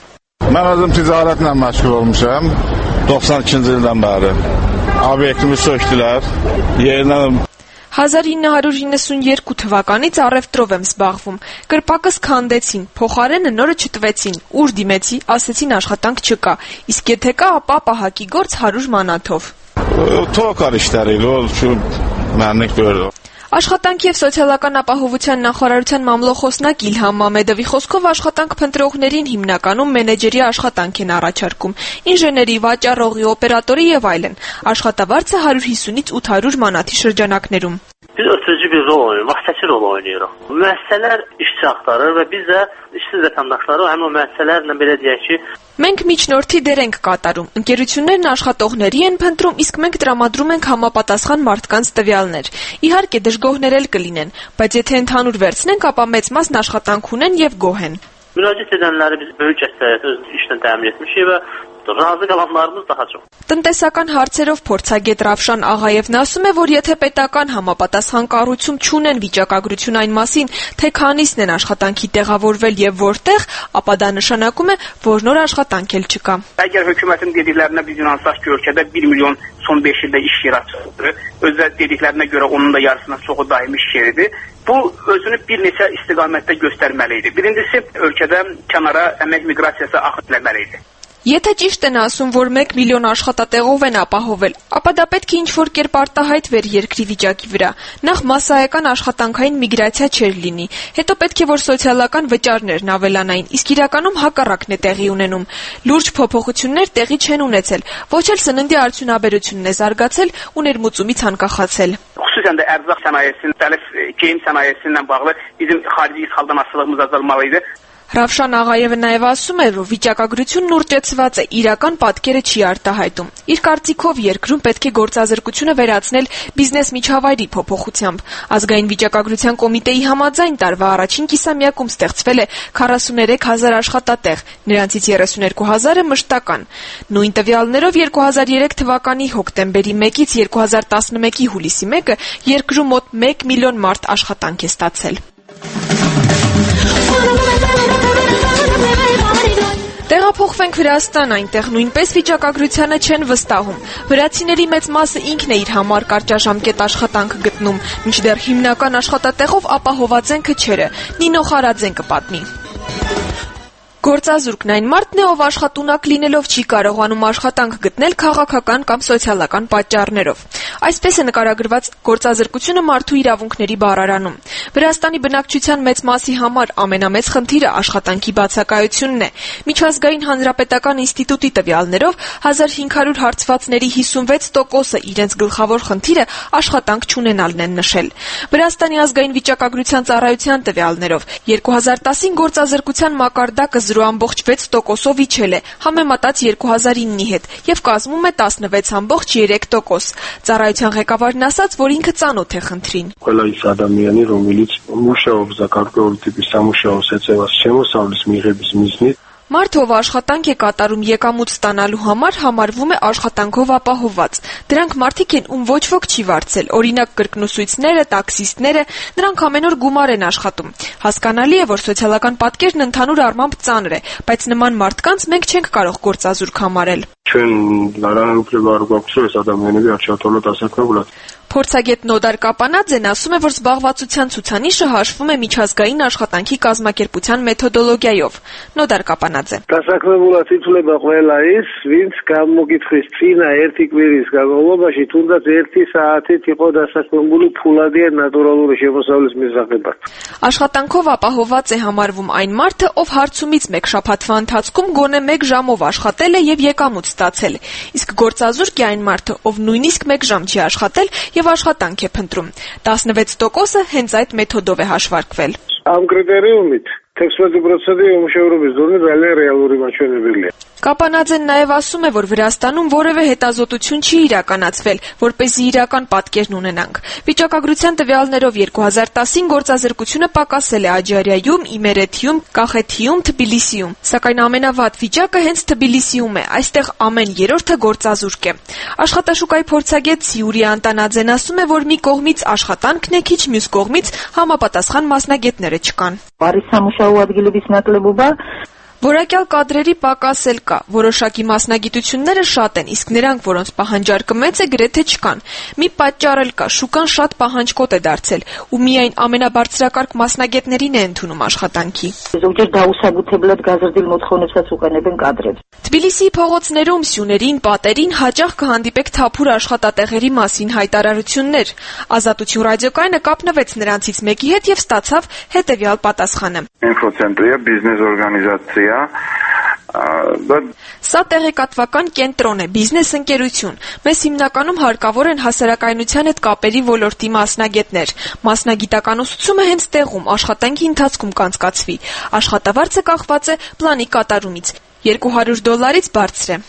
Mən özüm ticarətlə məşğul olmuşam doxsan ikinci ildən bəri. Obyektimi sökdülər, yerindən հազար ինը հարյուր իննսունյերկու թվականից առևտրով եմ զբաղվում։ Կրպակս քանդեցին, փոխարենը նորը չտվեցին։ Ուր դիմեցի, ասեցին աշխատանք չկա, իսկ եթե կա, ապա պահակի գործ հարյուր մանաթով։ Թոկար işləri, o şu mənlik deyil։ Աշխատանքի եւ սոցիալական ապահովության նախարարության մամլոխոսնակ Իլհամ Մամեդովի խոսքով աշխատանք փնտրողներին հիմնականում մենեջերի աշխատանք են առաջարկում, ինժեների, վաճառողի, օպերատորի եւ այլն։ Աշխատավարձը հարյուր հիսունից ութ հարյուր մանաթի շրջանակներում։ Biz ötürücü bir rol oynuyoruz, vasitəçi rol oynuyoruz. Müəssisələr işçi axtarır və biz də işsiz vətəndaşları həmin o müəssisələrlə belə deyək ki, մենք միջնորդի դեր ենք կատարում։ Ընկերություններն աշխատողների են փնտրում, իսկ մենք տրամադրում ենք համապատասխան մարդկանց տվյալներ։ Իհարկե դժգոհներ էլ կլինեն, բայց եթե ընդհանուր վերցնենք, ապա մեծ մասն աշխատանք ունեն եւ գոհ են։ Müraciət edənləri biz böyük əksəriyyət öz işlə təmin etmişik və çoxdur. Razı qalanlarımız daha çox։ Տնտեսական հարցերով փորձագետ Ռավշան Աղաևն ասում է, որ եթե պետական համապատասխան կառույցում չունեն վիճակագրություն այն մասին, թե քանիսն են աշխատանքի տեղավորվել եւ որտեղ, ապա դա նշանակում է, որ նոր աշխատանք էլ չկա։ Əgər hökumətin dediklərinə biz inansak ki, ölkədə bir milyon son beş ildə iş yeri açıldı. Özə dediklərinə görə onun da yarısından çoxu daimi iş yeridir. Bu özünü bir neçə istiqamətdə göstərməli idi. Birincisi, ölkədə kənara əmək miqrasiyası axıtılmalı idi. Եթե ճիշտ են ասում, որ մեկ միլիոն աշխատատեղով են ապահովել, ապա դա պետք է ինչ-որ կերպ արտահայտվեր երկրի վիճակի վրա։ Նախ մասսայական աշխատանքային միգրացիա չէր լինի, հետո պետք է որ սոցիալական վճարներն ավելանային, իսկ իրականում հակառակն է տեղի ունենում։ Լուրջ փոփոխություններ տեղի չեն ունեցել, ոչ էլ սննդի արդյունաբերությունն է զարգացել ու ներմուծումից անկախացել։ Xüsusən də ərzaq sənayesinin, dəlif geyim sənayesindən bağlı bizim xarici ixaldan asılılığımız azalmalı idi. Ռավշան Աղաևը նաև ասում է, որ վիճակագրությունն ուռճեցված է, իրական պատկերը չի արտահայտում։ Իր կարծիքով երկրում պետք է գործազրկությունը վերացնել բիզնես միջավայրի փոփոխությամբ։ Ազգային վիճակագրության կոմիտեի համաձայն տարվա առաջին կիսամյակում ստեղծվել է քառասուներեք հազար աշխատատեղ, նրանցից երեսուներկու հազարը մշտական։ Նույն տվյալներով երկու հազար երեք թվականի հոկտեմբերի մեկից երկու հազար տասնմեկի հուլիսի մեկը երկրում մոտ մեկ միլիոն մարդ աշխատանք է ստացել։ Տեղափոխվենք Վրաստան, այնտեղ նույնպես վիճակագրությանը չեն վստահում։ Վրացիների մեծ մասը ինքն է իր համար կարճաժամկետ աշխատանք գտնում, մինչդեռ հիմնական աշխատատեղով ապահոված են քչերը։ Նինո Խարաձեն կպատմի։ Գործազուրկն այն մարդն է, ով աշխատունակ լինելով չի կարողանում աշխատանք գտնել քաղաքական կամ սոցիալական պատճառներով։ Այսպես է նկարագրված գործազրկությունը մարդու իրավունքների բառարանում։ Վրաստանի բնակչության մեծ մասի համար ամենամեծ խնդիրը աշխատանքի բացակայությունն է։ Միջազգային հանրապետական ինստիտուտի տվյալներով հազար հինգ հարյուր հարցվածների հիսունվեց տոկոսը իրենց գլխավոր խնդիրը աշխատանք չունենալն են նշել։ Վրաստանի ազգային վիճակագրության ծառայության տվյալներով երկու հազար տասին գործազրկության մակարդակը զրո ամբողջ վեց տոկոսով իջել է, համեմատած երկու հազար իննի հետ, եւ կազմում է տասնվեց ամբողջ երեք տոկոս։ Ծառայության ղեկավարն ասաց, որ ինքը ծանոթ է խնդրին։ Այս Ադամյանի ռոմիլից մուշաով զակարգող տիպի սամուշաով սեցեված չեմ սավլիս միղեբիս միզնի Մարդ, ով աշխատանք է կատարում եկամուտ ստանալու համար, համարվում է աշխատանքով ապահովված։ Դրանք մարդիկ են, ում ոչ ոք չի վարձել, օրինակ կրկնուսույցները, տաքսիստները, նրանք ամեն օր գումար են աշխատում։ Հասկանալի է, որ սոցիալական պատկերն ընդհանուր առմամբ ծանր է, բայց նման մարդկանց մենք չենք կարող գործազուրկ համարել։ Չեն լարանուկլե բարուկապսոս Ադամյանների աչատոլը տասակնավուլատ։ Փորձագետ Նոդար Կապանաձեն ասում է, որ զբաղվածության ցուցանիշը հաշվում է միջազգային աշխատանքի կազմակերպության մեթոդոլոգիայով։ Նոդար Կապանաձե. Տասակնավուլացի ցուլեբա ყველայիս, վինց կամոգիթրիս ծինա ერთი կվերիս գաղոլոբաշի թունդած ერთი սաաթից իqo դասակնավուլու փուլադի է նատուրալուրը շևոսավլիս միզախեբար։ Աշխատանքով ապահոված է համարվում այն մարդը, ով հարցումից մեկ շաբաթվա ընթացքում գոնե մեկ ժամով աշխատել է եւ եկամուտ ստացել։ Իսկ գործազուրկ է այն մարդը, ով նույնիսկ մեկ ժամ չի աշխատել եւ աշխատանք է փնտրում։ տասնվեց տոկոսը հենց այդ մեթոդով է հաշվարկվել։ Am criteriumit տեքստի procedură umșorului zone reale realuri մաչոնեվելի։ Կապանաձեն նաև ասում է, որ Վրաստանում որևէ հետազոտություն չի իրականացվել, որպեսզի իրական պատկերն ունենանք։ Վիճակագրության տվյալներով երկու հազար տասին գործազրկությունը պակասել է Աջարիայում, Իմերեթիում, Կախեթիում, Թբիլիսիում, սակայն ամենավատ վիճակը հենց Թբիլիսիում է, այստեղ ամեն երրորդը գործազուրկ է։ Աշխատաշուկայի փորձագետ Սիուրիա Անտանաձեն ասում է, որ մի կողմից աշխատանքն է քիչ, մյուս կողմից համապատասխան մասնագետները չկան։ Որակյալ կադրերի պակաս էլ կա, որոշակի մասնագիտությունները շատ են, իսկ նրանք, որոնց պահանջարկը մեծ է, գրեթե չկան։ Մի պատճառ էլ կա, շուկան շատ պահանջկոտ է դարձել, ու միայն ամենաբարձրակարգ մասնագետներին է ընդունում աշխատանքի։ Թբիլիսիի փողոցներում, սյուներին, պատերին հաճախ կհանդիպեք թափուր աշխատատեղերի մասին հայտարարություններ։ Ազատություն ռադիոկայանը կապնվեց նրանցից մեկի հետ եւ ստացավ հետեւյալ պատասխանը։ Ինֆոցենտրիա բիզնես օրգանիզացիա Սա տեղեկատվական կենտրոն է, բիզնես ընկերություն։ Մեզ հիմնականում հարկավոր են հասարակայնության հետ կապերի ոլորտի մասնագետներ։ Մասնագիտական ուսուցումը հենց տեղում, աշխատանքի ընթացքում կանցկացվի։ Աշխատավարձը կախված է պլանի կատարումից։ երկու հարյուր դոլարից բարձր է։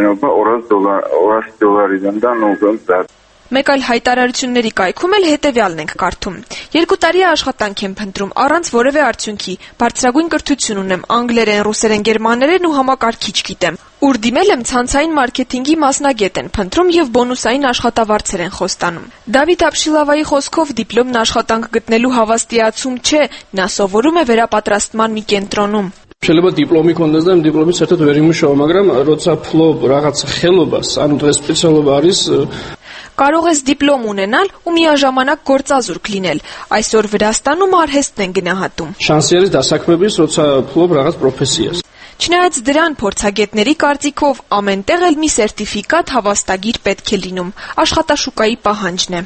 Մեկ այլ հայտարարությունների կայքում էլ հետևյալն ենք կարդում. Երկու տարի աշխատանք եմ փնտրում առանց որևէ արդյունքի, բարձրագույն կրթություն ունեմ, անգլերեն, ռուսերեն, գերմաներեն ու համակարգիչ գիտեմ։ Ուր դիմել եմ, ցանցային մարքեթինգի մասնագետ են փնտրում եւ բոնուսային աշխատավարձեր են խոստանում։ Դավիթ Աբշիլավայի խոսքով դիպլոմն աշխատանք գտնելու հավաստիացում չէ, նա սովորում է վերապատրաստման մի կենտրոնում։ Შეიძლება դիպլոմի կոնդեզդեմ դիպլոմից հետո վերիմուշով, მაგრამ როცა փլով რაღაც խելობას, ანუ սպეციალობა არის Կարող ես դիպլոմ ունենալ ու միաժամանակ գործազուրկ լինել։ Այսօր Վրաստանում արհեստն են գնահատում։ Շանսերից դասակմების როცა փլով რაღაც պրոֆեսիա։ Չնայած դրան փորձագետների կարծիքով ամենտեղ էլ մի սերտիֆիկատ հավաստագիր պետք է լինում, աշխատաշուկայի պահանջն է։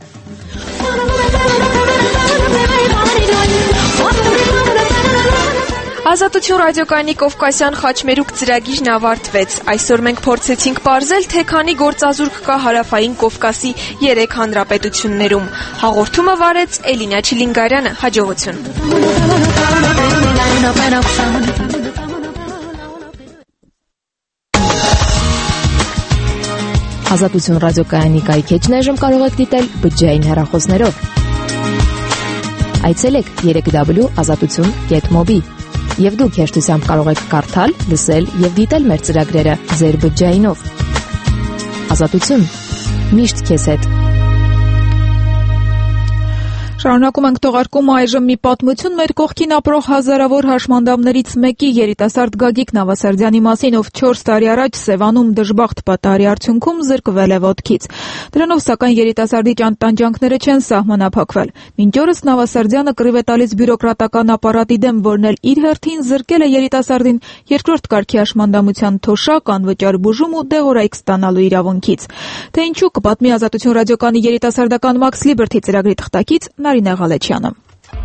Ազատություն ռադիոկայանի Կովկասյան խաչմերուկ ծրագիրն ավարտվեց։ Այսօր մենք փորձեցինք պարզել, թե քանի գործազուրկ կա հարավային Կովկասի երեք հանրապետություններում։ Հաղորդումը վարեց Էլինա Չիլինգարյանը, հաջողություն։ Ազատություն ռադիոկայանի կայքեջն այժմ կարող եք դիտել բջջային հեռախոսներով։ Այցելեք երեք w ազատություն կետ մոբի Եվ դուք հեշտությամբ կարող եք կարդալ, լսել եւ դիտել մեր ծրագրերը ձեր բջջայինով։ Ազատություն։ Միշտ քեզ հետ։ Շարունակում ենք թողարկումը այժմ մի պատմություն մեր կողքին ապրող հազարավոր հաշմանդամներից մեկի երիտասարդ Գագիկ Նավասարդյանի մասին, ով չորս տարի առաջ Սևանում դժբախտ պատահարի արդյունքում զրկվել է ոտքից։ Դրանով սակայն երիտասարդի տանջանքները չեն սահմանափակվել։ Մինչ օրս Նավասարդյանը կռիվ է տալիս բյուրոկրատական ապարատի դեմ, որն էլ իր հերթին զրկել է երիտասարդին երկրորդ կարգի հաշմանդամության թոշակ, անվճար բուժում ու դեղորայք ստանալու իրավունքից։ Թե ինչու կպատմի Ազատություն ռադիոկայանի երիտասարդական Max Liberty ծրագրի թղթակից Նարինե Ղալեչյանը։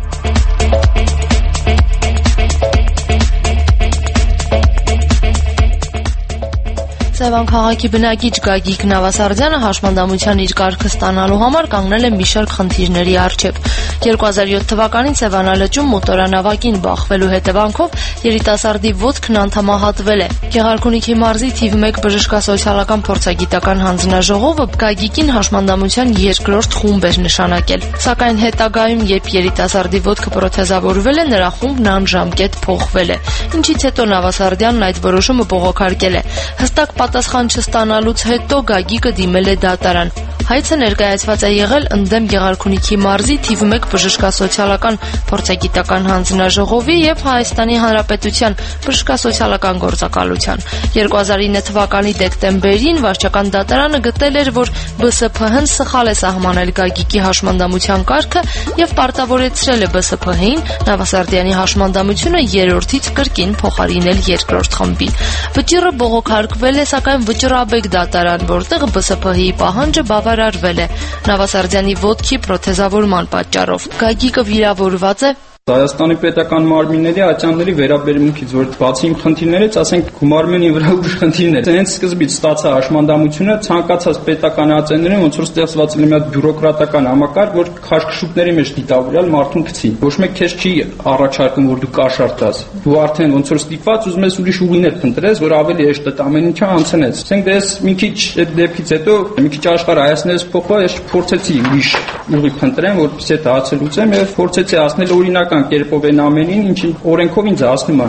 Սևան քաղաքի բնակիչ Գագիկ Նավասարդյանը հաշմանդամության իր կարգը ստանալու համար կանգնել է մի շարք խնդիրների առջև։ երկու հազար յոթ թվականին Սևանալճում մոտորանավակին բախվելու հետևանքով երիտասարդի ոտքն անդամահատվել է։ Գեղարքունիքի մարզի թիվ մեկ բժշկասոցիալական փորձագիտական հանձնաժողովը Գագիկին հաշմանդամության երկրորդ խումբ էր նշանակել։ Սակայն հետագայում, երբ երիտասարդի ոտքը պրոթեզավորվել է, նրա խումբն անժամկետ փոխվել է, ինչից հետո Նավասարդյանն այդ որոշումը բողոքարկել է։ Հստակ պատասխան չստանալուց հետո Գագիկը դիմել է դատարան։ Հայցը ներկայացված է եղել ընդդեմ Գեղարքունիքի մարզի թիվ մեկ բժշկասոցիալական փորձագիտական հանձնաժողովի եւ Հայաստանի Հանրապետության բժշկասոցիալական գործակալության։ երկու հազար ինը թվականի դեկտեմբերին վարչական դատարանը գտել էր, որ B S P H-ն սխալ է սահմանել Գագիկի հաշմանդամության կարգը եւ պարտավորեցրել է B S P H-ին Նավասարդյանի հաշմանդամությունը երրորդից կրկին փոխարինել երկրորդ խմբին։ Վճիռը բողոքարկվել է, սակայն վճռաբեկ դատարան, որտեղ B S P H-ի պահանջը բավարարվել է Նավասարդյանի ոտքի պրոթեզավորման պատճառով։ Գագիկը վիրավորված է Հայաստանի պետական մարմինների ատյանների վերաբերմունքից, որ բացի իմ խնդիրներից, ասենք գումարում են վրա ուրիշ խնդիրներ։ Հենց սկզբից ստացա հաշմանդամությունը ցանկացած պետական ատյաններին ոնց որ ստեղծված լինի մի հատ բյուրոկրատական համակարգ, որ քաշքշուկների մեջ դիտավորյալ մարդուն գցի։ Ոչ մեկ քեզ չի առաջարկում, որ դու կաշառ տաս։ Դու արդեն ոնց որ ստիպված ուզում ես ուրիշ ուղիներ փնտրես, որ ավելի հեշտ է ամեն ինչը անցնես։ Ասենք դες մի քիչ այդ դեպքից հետո մի քիչ աշխարհ հայացնես փոխવા, ես փորձեցի ուրիշ ուղի փնտրեմ, որպեսզի այդ հարցը լուծեմ եւ փորձեցի ասնել օրինական կերպով են ամենին, ինչ օրենքով ինձ ասնում է։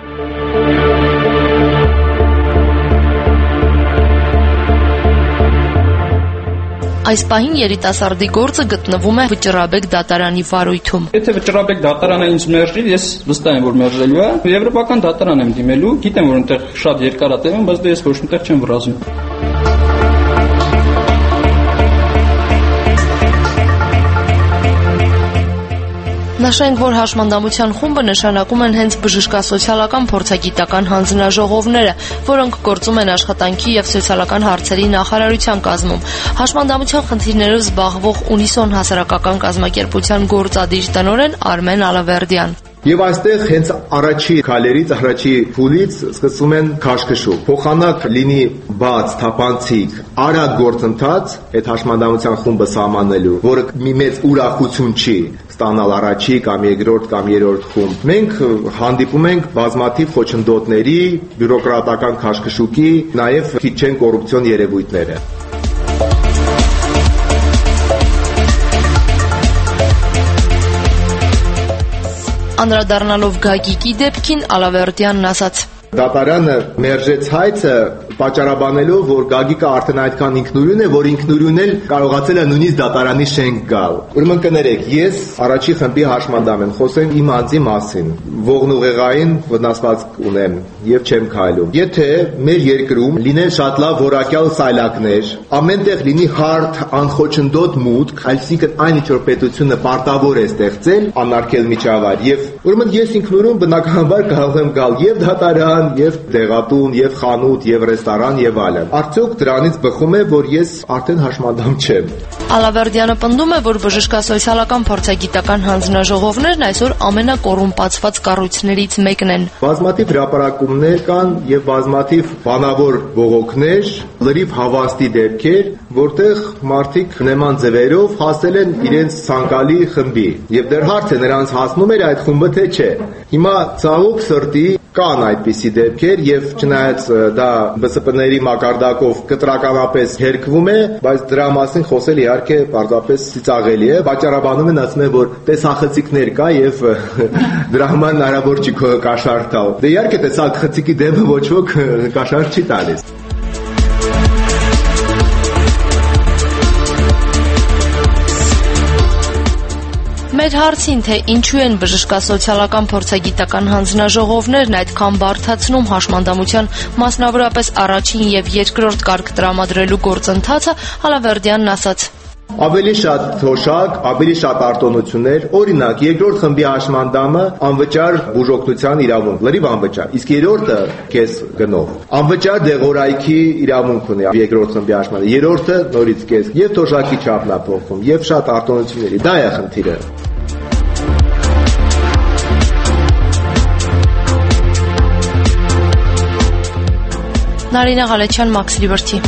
Այս պահին երիտասարդի գործը գտնվում է վճռաբեկ դատարանի վարույթում։ Եթե վճռաբեկ դատարանը ինձ մերժի, ես վստահ եմ, որ մերժելու է։ Եվրոպական դատարան եմ դիմելու, գիտեմ, որ այնտեղ շատ երկար է տևում, բայց դե ես ոչ մտեղ չեմ վրազում։ Նշենք, որ հաշմանդամության խումբը նշանակում են հենց բժշկասոցիալական փորձագիտական հանձնաժողովները, որոնք գործում են աշխատանքի եւ սոցիալական հարցերի նախարարության կազմում։ Հաշմանդամության խնդիրներով զբաղվող Ունիսոն հասարակական կազմակերպության գործադիր տնօրեն Արմեն Ալավերդյան։ Եվ այստեղ հենց առաջի քայլերից, առաջի փուլից սկսում են քաշքշուկ։ Փոխանակ լինի բաց, թափանցիկ, արագ գործընթաց այդ հաշմանդամության խումբը սահմանելու, որը մի մեծ ուրախություն չի ստանալ առաջի կամ երկրորդ կամ երրորդ խումբ։ Մենք հանդիպում ենք բազմաթիվ խոչընդոտների, բյուրոկրատական քաշքշուկի, նաև քիչ չեն կոռուպցիոն երևույթները։ Անդրադառնալով Գագիկի դեպքին Ալավերդյանն ասաց. Դատարանը մերժեց հայցը պատճառաբանելով, որ Գագիկը արդեն այդքան ինքնուրույն է, որ ինքնուրույն էլ կարողացել է նույնիսկ դատարանի շենք գալ։ Ուրեմն կներեք, ես առաջի խմբի հաշմանդամ եմ, խոսեմ իմ անձի մասին, ողնուղեղային վնասվածք ունեմ եւ չեմ քայլում։ Եթե մեր երկրում լինեն շատ լավ որակյալ սայլակներ, ամենտեղ լինի հարթ, անխոչնդոտ մուտք, այսինքն այն ինչ որ պետությունը պարտավոր է ստեղծել, անարգել միջավայր, եւ ուրեմն ես ինքնուրույն բնականաբար կարող եմ գալ եւ դատարան, եւ դեղատուն, եւ խանութ, եւ ռեստորան եւ այլն։ Արդյոք դրանից բխում է, որ ես արդեն հաշմանդամ չեմ։ Ալավերդյանը պնդում է, որ բժշկասոցիալական փորձագիտական հանձնաժողովներն այսօր ամենակոռումպացված կառույցներից մեկն են։ Բազմաթիվ հրապարակումներ կան եւ բազմաթիվ բանավոր բողոքներ, լրիվ հավաստի դեպքեր, որտեղ մարդիկ նման ձևերով հասել են իրենց ցանկալի խմբի եւ դեռ հարց է նրանց հասնում էր այդ խումբը թե չէ։ Հիմա ցավոք սրտի կան այդպիսի դեպքեր եւ չնայած դա B S P-ների մակարդակով կտրականապես հերկվում է, բայց դրա մասին խոսել իհարկե պարզապես ծիծաղելի է։ Վաճառաբանում են ասում են, որ տեսախցիկներ կա եւ դրա համար հնարավոր չի կաշառք տալ։ Դե իհարկե տեսախցիկի դեմը ոչ ոք կաշառք չի տալիս։ Մեր հարցին, թե ինչու են բժշկասոցիալական փորձագիտական հանձնաժողովներն այդքան բարդացնում հաշմանդամության, մասնավորապես առաջին եւ երկրորդ կարգ տրամադրելու գործընթացը, Ալավերդյանն ասաց. Ավելի շատ թոշակ, ավելի շատ արտոնություններ, օրինակ երկրորդ խմբի հաշմանդամը անվճար բուժօգնության իրավունք, լրիվ անվճար, իսկ երրորդը քեզ գնով։ Անվճար դեղորայքի իրավունք ունի երկրորդ խմբի հաշմանդամը, երրորդը նորից քեզ եւ թոշակի չափն է փոխվում, եւ շատ արտոնությունների, դա է խնդիրը։ Նարինե Ղալեչյան, Max Liberty։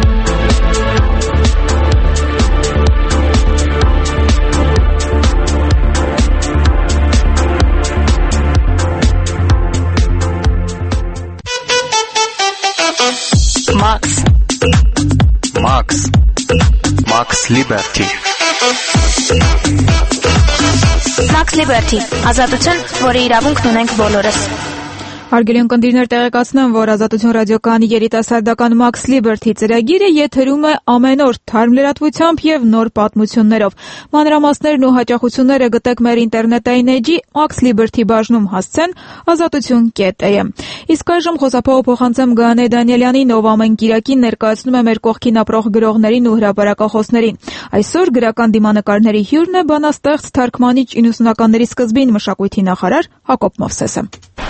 Max Max Max Liberty Max Liberty ազատություն, որի իրավունքն ունենք բոլորս։ Հարգելի ունկնդիրներ, տեղեկացնեմ, որ Ազատություն ռադիոկայանի երիտասարդական Max Liberty ծրագիրը եթերում է ամեն օր թարմ լրատվությամբ եւ նոր պատմություններով։ Մանրամասներն ու հաճախությունները գտեք մեր ինտերնետային էջի Max Liberty բաժնում հասցեն ազատություն կետ a m։ Իսկ այժմ խոսափողը փոխանցեմ Գայանե Դանիելյանին, ով ամեն կիրակին ներկայացնում է մեր կողքին ապրող գրողներին ու հրապարակախոսներին։ Այսօր գրական դիմանկարների հյուրն է բանաստեղծ, թարգմանիչ, իննսունականների սկզբին մշակույթի նախարար Հակոբ Մովսեսը։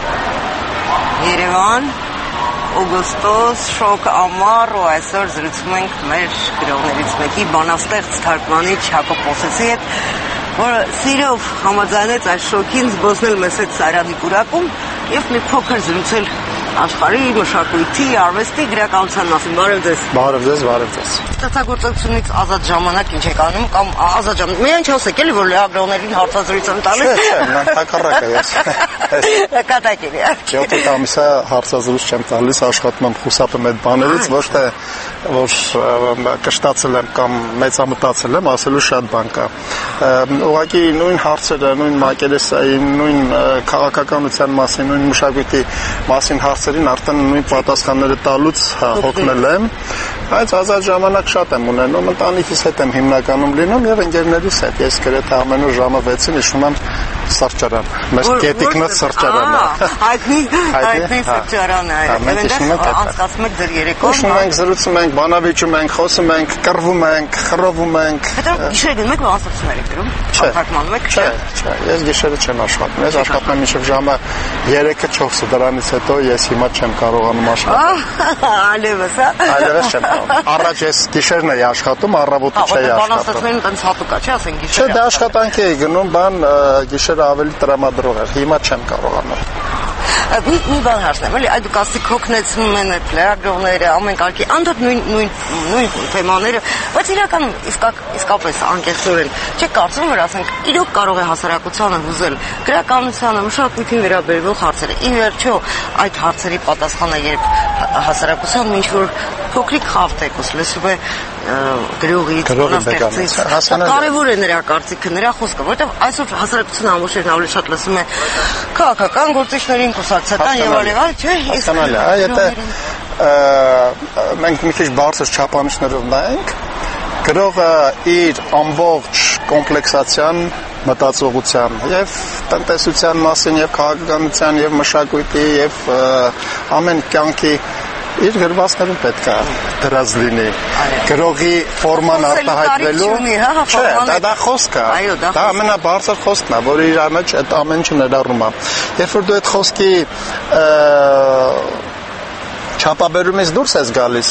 Երևան, օգոստոս, շոկ ամառ ու այսօր զրուցում ենք մեր գրողներից մեկի բանաստեղծ թարգմանիչ Հակոբ Մովսեսի հետ, որը սիրով համաձայնեց այս շոկին զբոսնել մեզ հետ Սարյանի պուրակում եւ մի փոքր զրուցել աշխարհի մշակույթի, արվեստի, գրականության մասին։ Բարև ձեզ։ Բարև ձեզ, բարև ձեզ։ Ստեղծագործությունից ազատ ժամանակ ինչ եք անում կամ ազատ ժամանակ։ Միայն չասեք էլի որ լրագրողներին հարցազրույց եմ տալիս։ Չէ, չէ, հակառակը ես։ Կատակելի է։ Յոթ ամիսա հարցազրույց չեմ տալիս, աշխատում եմ խուսափում այդ բաներից, ոչ թե որ կշտացել եմ կամ մեծամտածել եմ, ասելու շատ բան կա։ Ուղղակի նույն հարցերը, նույն մակերեսային, նույն քաղաքականության մասին, նույն մշակույթի մասին հարցերին արդեն նույն պատասխանները տալուց հոգնել եմ, բայց ազատ ժամանակ շատ եմ ունենում, ընտանիքիս հետ եմ հիմնականում լինում եւ ընկերներիս հետ։ Ես գրեթե ամեն օր ժամը վեցին իշխում եմ սրճարան։ Մեր Կետիկնոց սրճարանը։ Հայտնի, հայտնի սրճարանը է։ Անցկացնում եք ձեր երեկոն։ Ուշնում ենք, զրուցում ենք, բանավիճում ենք, խոսում ենք, կռվում ենք, խռովում ենք։ Հետո գիշերը գնում եք բանաստեղծություններ եք գրում։ Թարգմանում եք։ Չէ, չէ, ես գիշերը չեմ աշխատում։ Ես աշխատում եմ մինչև ժամը երեքը չորսը, դրանից հետո ես հիմա չեմ կարողանում աշխատել։ Այլևս, հա։ Այլևս չեմ կարող։ Առաջ ես գիշերն էի աշխատում, առավոտը չէի աշխատում։ Բանաստեղծությունն տենց հատուկ է, չէ՞, ասեն գիշերը։ Չէ, դա աշխատանքի էի գնում, բան գիշերը ավելի տրամադրող էր։ Հիմա չեմ կարողանում։ Մի մի բան հարցնեմ, էլի այդ դուք ասի կոգնեցնում են այդ լրագրողները, ամեն կարգի անդոդ նույն նույն նույն թեմաները, բայց իրականում իսկակ իսկապես անկեղծորեն չէ կարծում որ ասենք իրոք կարող է հասարակությանը հուզել գրականությանը, մշակույթին վերաբերող հարցերը։ Ի վերջո այդ հարցերի պատասխանը երբ հասարակության ինչ որ փոքրիկ խավտ եկոս լսում է գրողից, բանաստեղծից, կարևոր է նրա կարծիքը, նրա խոսքը, որովհետև այսօր հասարակությունը ամբողջովին ավելի շատ լսում է քաղաքական գործիչներին, կուսակցական եւ այլն, չէ՞։ Հասկանալի, այ եթե մենք մի քիչ բարձր չափանիշներով նայենք, գրողը իր ամբողջ կոմպլեքսացիան, մտածողության եւ տնտեսության մասին եւ քաղաքականության եւ մշակույթի եւ ամեն կյանքի իր գրվածքներում պետք է դրած լինի գրողի ֆորման արտահայտվելու չէ դա դա խոսք է դա ամենաբարձր խոսքն է որը իր մեջ այդ ամեն ինչը ներառում է երբ որ դու այդ խոսքի չափաբերումից դուրս ես գալիս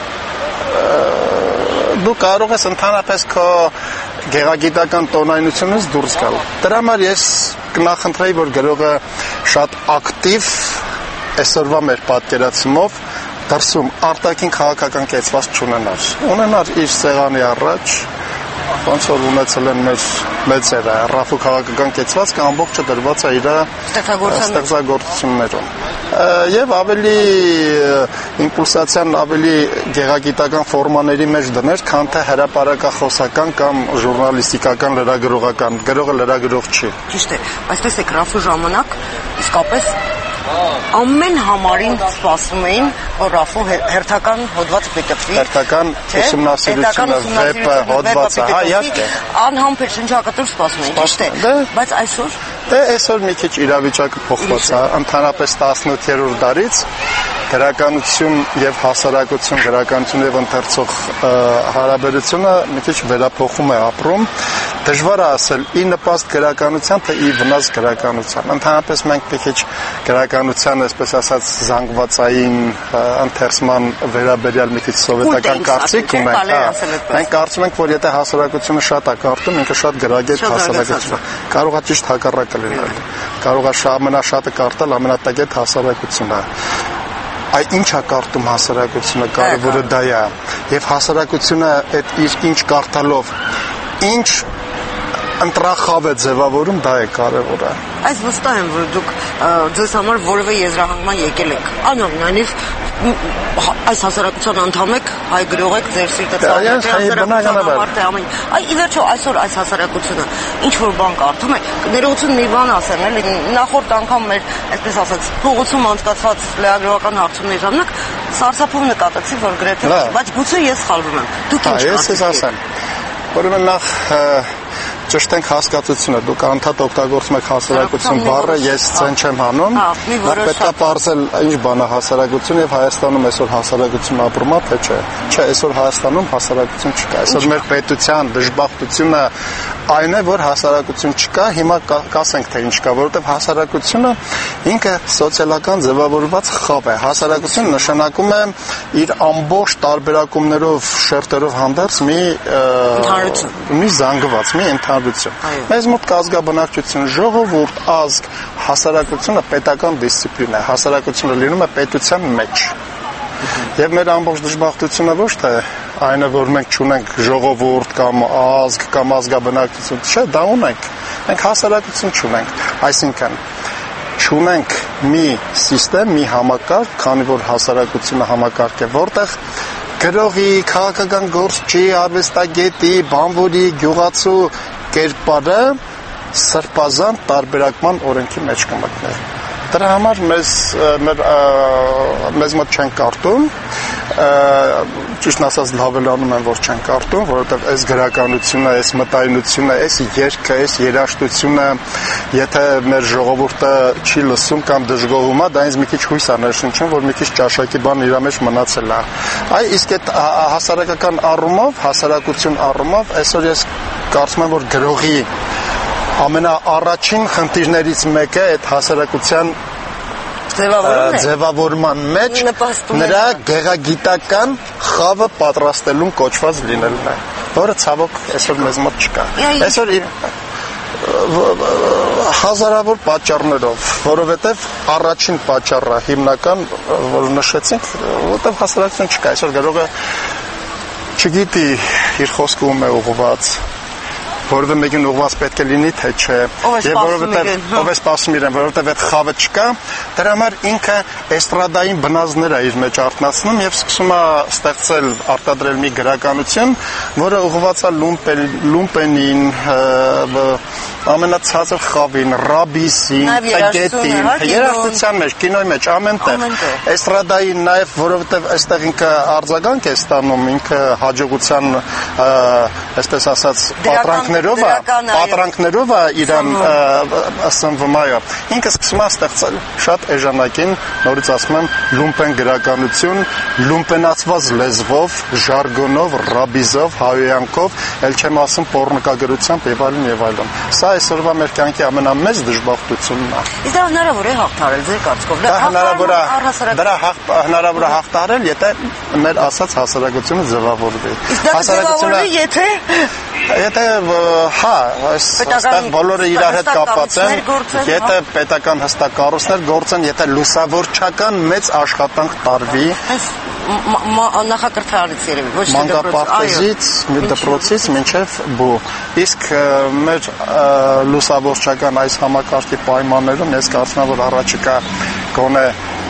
դու կարող ես ընդհանրապես քո գեղագիտական տոնայնությունից դուրս գալ դրա համար ես կնախընտրեի որ գրողը շատ ակտիվ այսօրվա մեր պատկերացումով դրսում արտաքին քաղաքական կեցված չունենար ունենար իր սեղանի առաջ ոնց որ ունեցել են մեր մեծերը ռաֆու քաղաքական կեցվածքը ամբողջը դրված է իր ստեղծագործություններում եւ ավելի իմպուլսացիան ավելի գեղագիտական ֆորմաների մեջ դներ քան թե հրապարակախոսական կամ ժուրնալիստիկական լրագրողական գրողը լրագրող չի ճիշտ է այսպես է ռաֆու ժամանակ իսկապես ամեն համարին սպասում էին որ ռաֆու հերթական հոդվածը պիտի հերթական ուսումնասիրությունը վեպը հոդվածը հա իհարկե անհամբեր շնչակատուր սպասում էին ճիշտ է բայց այսօր դե այսօր մի քիչ իրավիճակը փոխված է ընդհանրապես տասնութերորդ դարից գրականություն եւ հասարակություն գրականություն եւ ընթերցող հարաբերությունը մի քիչ վերափոխում է ապրում դժվար է ասել ի նպաստ գրականության թե ի վնաս գրականության ընդհանրապես մենք մի քիչ գրականության այսպես ասած զանգվածային ընթերցման վերաբերյալ մի քիչ սովետական կարծիք ունենք մենք կարծում ենք որ եթե հասարակությունը շատ է կարդում ինքը շատ գրագետ հասարակություն կարող է ճիշտ հակառակը լինել կարող է ամենաշատը կարդալ ամենատագետ հասարակությունը այ ինչ է կարդում հասարակությունը կարևորը դա է եւ հասարակությունը այդ իր ինչ կարդալով ինչ ընտրախավ է ձևավորում դա է կարևորը այս վստահ եմ որ դուք ձեզ համար որևէ եզրահանգման եկել եք անօրինայնիվ այս հասարակության անդամ եք հայ գրող եք ձեր սիրտը ցավոք այ ի վերջո այսօր այս հասարակությունը ինչ որ բան կարդում է ներողություն մի բան ասեմ էլի նախորդ անգամ մեր այսպես ասած փողոցում անցկացված լեագրողական հարցումների ժամանակ սարսափով նկատեցի որ գրեթե բայց գուցե ես սխալվում եմ դուք ինչ կարծիք ուրեմն նախ ճշտենք հասկացությունը դուք անդադ օգտագործում եք հասարակություն բառը ես ցեն չեմ հանում պետք է բարձել ինչ բան է հասարակություն եւ Հայաստանում այսօր հասարակություն ապրում է թե չէ չէ այսօր Հայաստանում հասարակություն չկա այսօր մեր պետության դժբախտությունը այն է որ հասարակություն չկա հիմա կասենք թե ինչ կա որովհետեւ հասարակությունը ինքը սոցիալական ձևավորված խավ է հասարակություն նշանակում է իր ամբողջ տարբերակումներով շերտերով հանդերձ մի մի զանգված մի Մեզ մոտ կազգաբնակչություն, ժողովուրդ, ազգ, հասարակությունը պետական դիսցիպլին է, հասարակությունը լինում է պետության մեջ։ Եվ մեր ամբողջ դժբախտությունը ոչ թե այն է, որ մենք չունենք ժողովուրդ կամ ազգ կամ ազգաբնակչություն, չէ, դա ունենք։ Մենք հասարակություն չունենք, այսինքն չունենք մի սիստեմ, մի համակարգ, քանի որ հասարակությունը համակարգ է, որտեղ գրողի, քաղաքական գործչի, արվեստագետի, բանվորի, գյուղացու կերպարը սրբազան տարբերակման օրենքի մեջ կմտնի։ Դրա համար մեզ մեզ մոտ չեն կարդում, ճիշտն ասած լավելանում են որ չեն կարդում, որովհետև այս գրականությունը, այս մտայնությունը, այս երգը, այս երաժշտությունը, եթե մեր ժողովուրդը չի լսում կամ դժգոհում է, դա ինձ մի քիչ հույս է ներշնչում, որ մի քիչ ճաշակի բան իր մեջ մնացել է։ Այ իսկ այդ հասարակական առումով, հասարակություն առումով, այսօր ես կարծում եմ որ գրողի ամենաառաջին խնդիրներից մեկը այդ հասարակության ձևավորման մեջ նրա գեղագիտական խավը պատրաստելուն կոչված լինելն է, որը ցավոք այսօր մեզ մոտ չկա։ Այսօր հազարավոր պատճառներով, որովհետև առաջին պատճառը հիմնական, որ նշեցինք, որովհետև հասարակություն չկա, այսօր գրողը չգիտի իր խոսքը ում է ուղղված որովհետև մեկին ուղղված պետք է լինի, թե չէ։ Եվ որովհետև ով է սպասում իրեն, որովհետև այդ խավը չկա, դրա համար ինքը էստրադային բնազդներ է իր մեջ արտնացնում եւ սկսում է ստեղծել, արտադրել մի գրականություն, որը ուղղված է լումպենին, ամենացածր խավին, ռաբիսին, տագետին, երաժշտության մեջ, կինոյի մեջ, ամենտեղ։ Էստրադային նաև, որովհետև այստեղ ինքը արձագանք է ստանում, ինքը հաջողության, այսպես ասած, պատրանքներով է, պատրանքներով է իրան սնվում այո։ Ինքը սկսում է ստեղծել շատ էժանակին, նորից ասում եմ, լումպեն գրականություն, լումպենացված լեզվով, ժարգոնով, ռաբիզով, հայոյանքով, ել չեմ ասում պոռնկագրությամբ եւ այլն եւ այլն։ Սա այսօրվա մեր կյանքի ամենամեծ դժբախտությունն է։ Իսկ դա հնարավոր է հաղթարել ձեր կարծիքով։ Դա հնարավոր է, դրա հնարավոր է հաղթարել, եթե մեր ասած հասարակությունը ձևավորվի։ Հասարակությունը եթե եթե հա, այստեղ բոլորը իրար հետ կապված են, եթե պետական հստակ կառույցներ գործեն, եթե լուսավորչական մեծ աշխատանք տարվի, նախակրթարից երևի, ոչ թե մանկապարտեզից, դպրոցից մինչև բու։ Իսկ մեր լուսավորչական այս համակարգի պայմաններում ես կարծում եմ, որ առաջիկա գոնե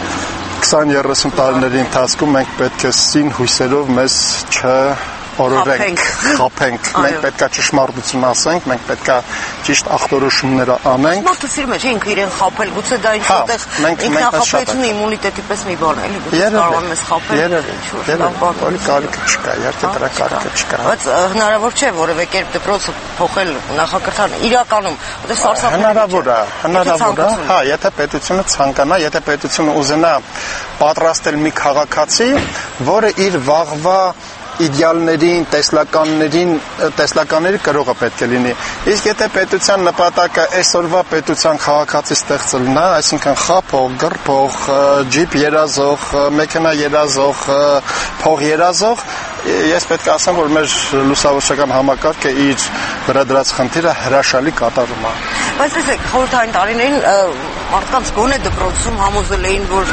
քսան երեսուն տարիների ընթացքում մենք պետք է սին հույսերով մեզ չ օրորենք, խափենք, մենք պետքա ճշմարտություն ասենք, մենք պետքա ճիշտ ախտորոշումներ անենք։ Մարդը սիրում է, չէ՞, ինքը իրեն խափել, գուցե դա ինչ-որ ինքնախապեյությունը իմունիտետի պես մի բան է, էլի, գուցե կարող ես խափել, ինչ-որ Որի կարիքը չկա, իհարկե դրա կարիքը չկա։ Բայց հնարավոր չէ որևէ կերպ դպրոցը փոխել նախակրթարն իրականում, որտեղ սարսափ հնարավոր է, հնարավոր է, հա, եթե պետությունը ցանկանա, եթե պետությունը ուզենա պատրաստել մի քաղաքացի, որը իր վաղվա իդեալներին, տեսլականներին, տեսլականների կրողը պետք է լինի։ Իսկ եթե պետության նպատակը այսօրվա պետության քաղաքացի ստեղծելն է, այսինքն խափող, գրփող, ջիպ երազող, մեքենա երազող, փող երազող, ես պետք է ասեմ, որ մեր լուսավորչական համակարգը իր վրա դրած խնդիրը հրաշալի կատարում է։ Բայց տեսեք, խորհրդային տարիներին մարդկանց գոնե դպրոցում համոզել էին, որ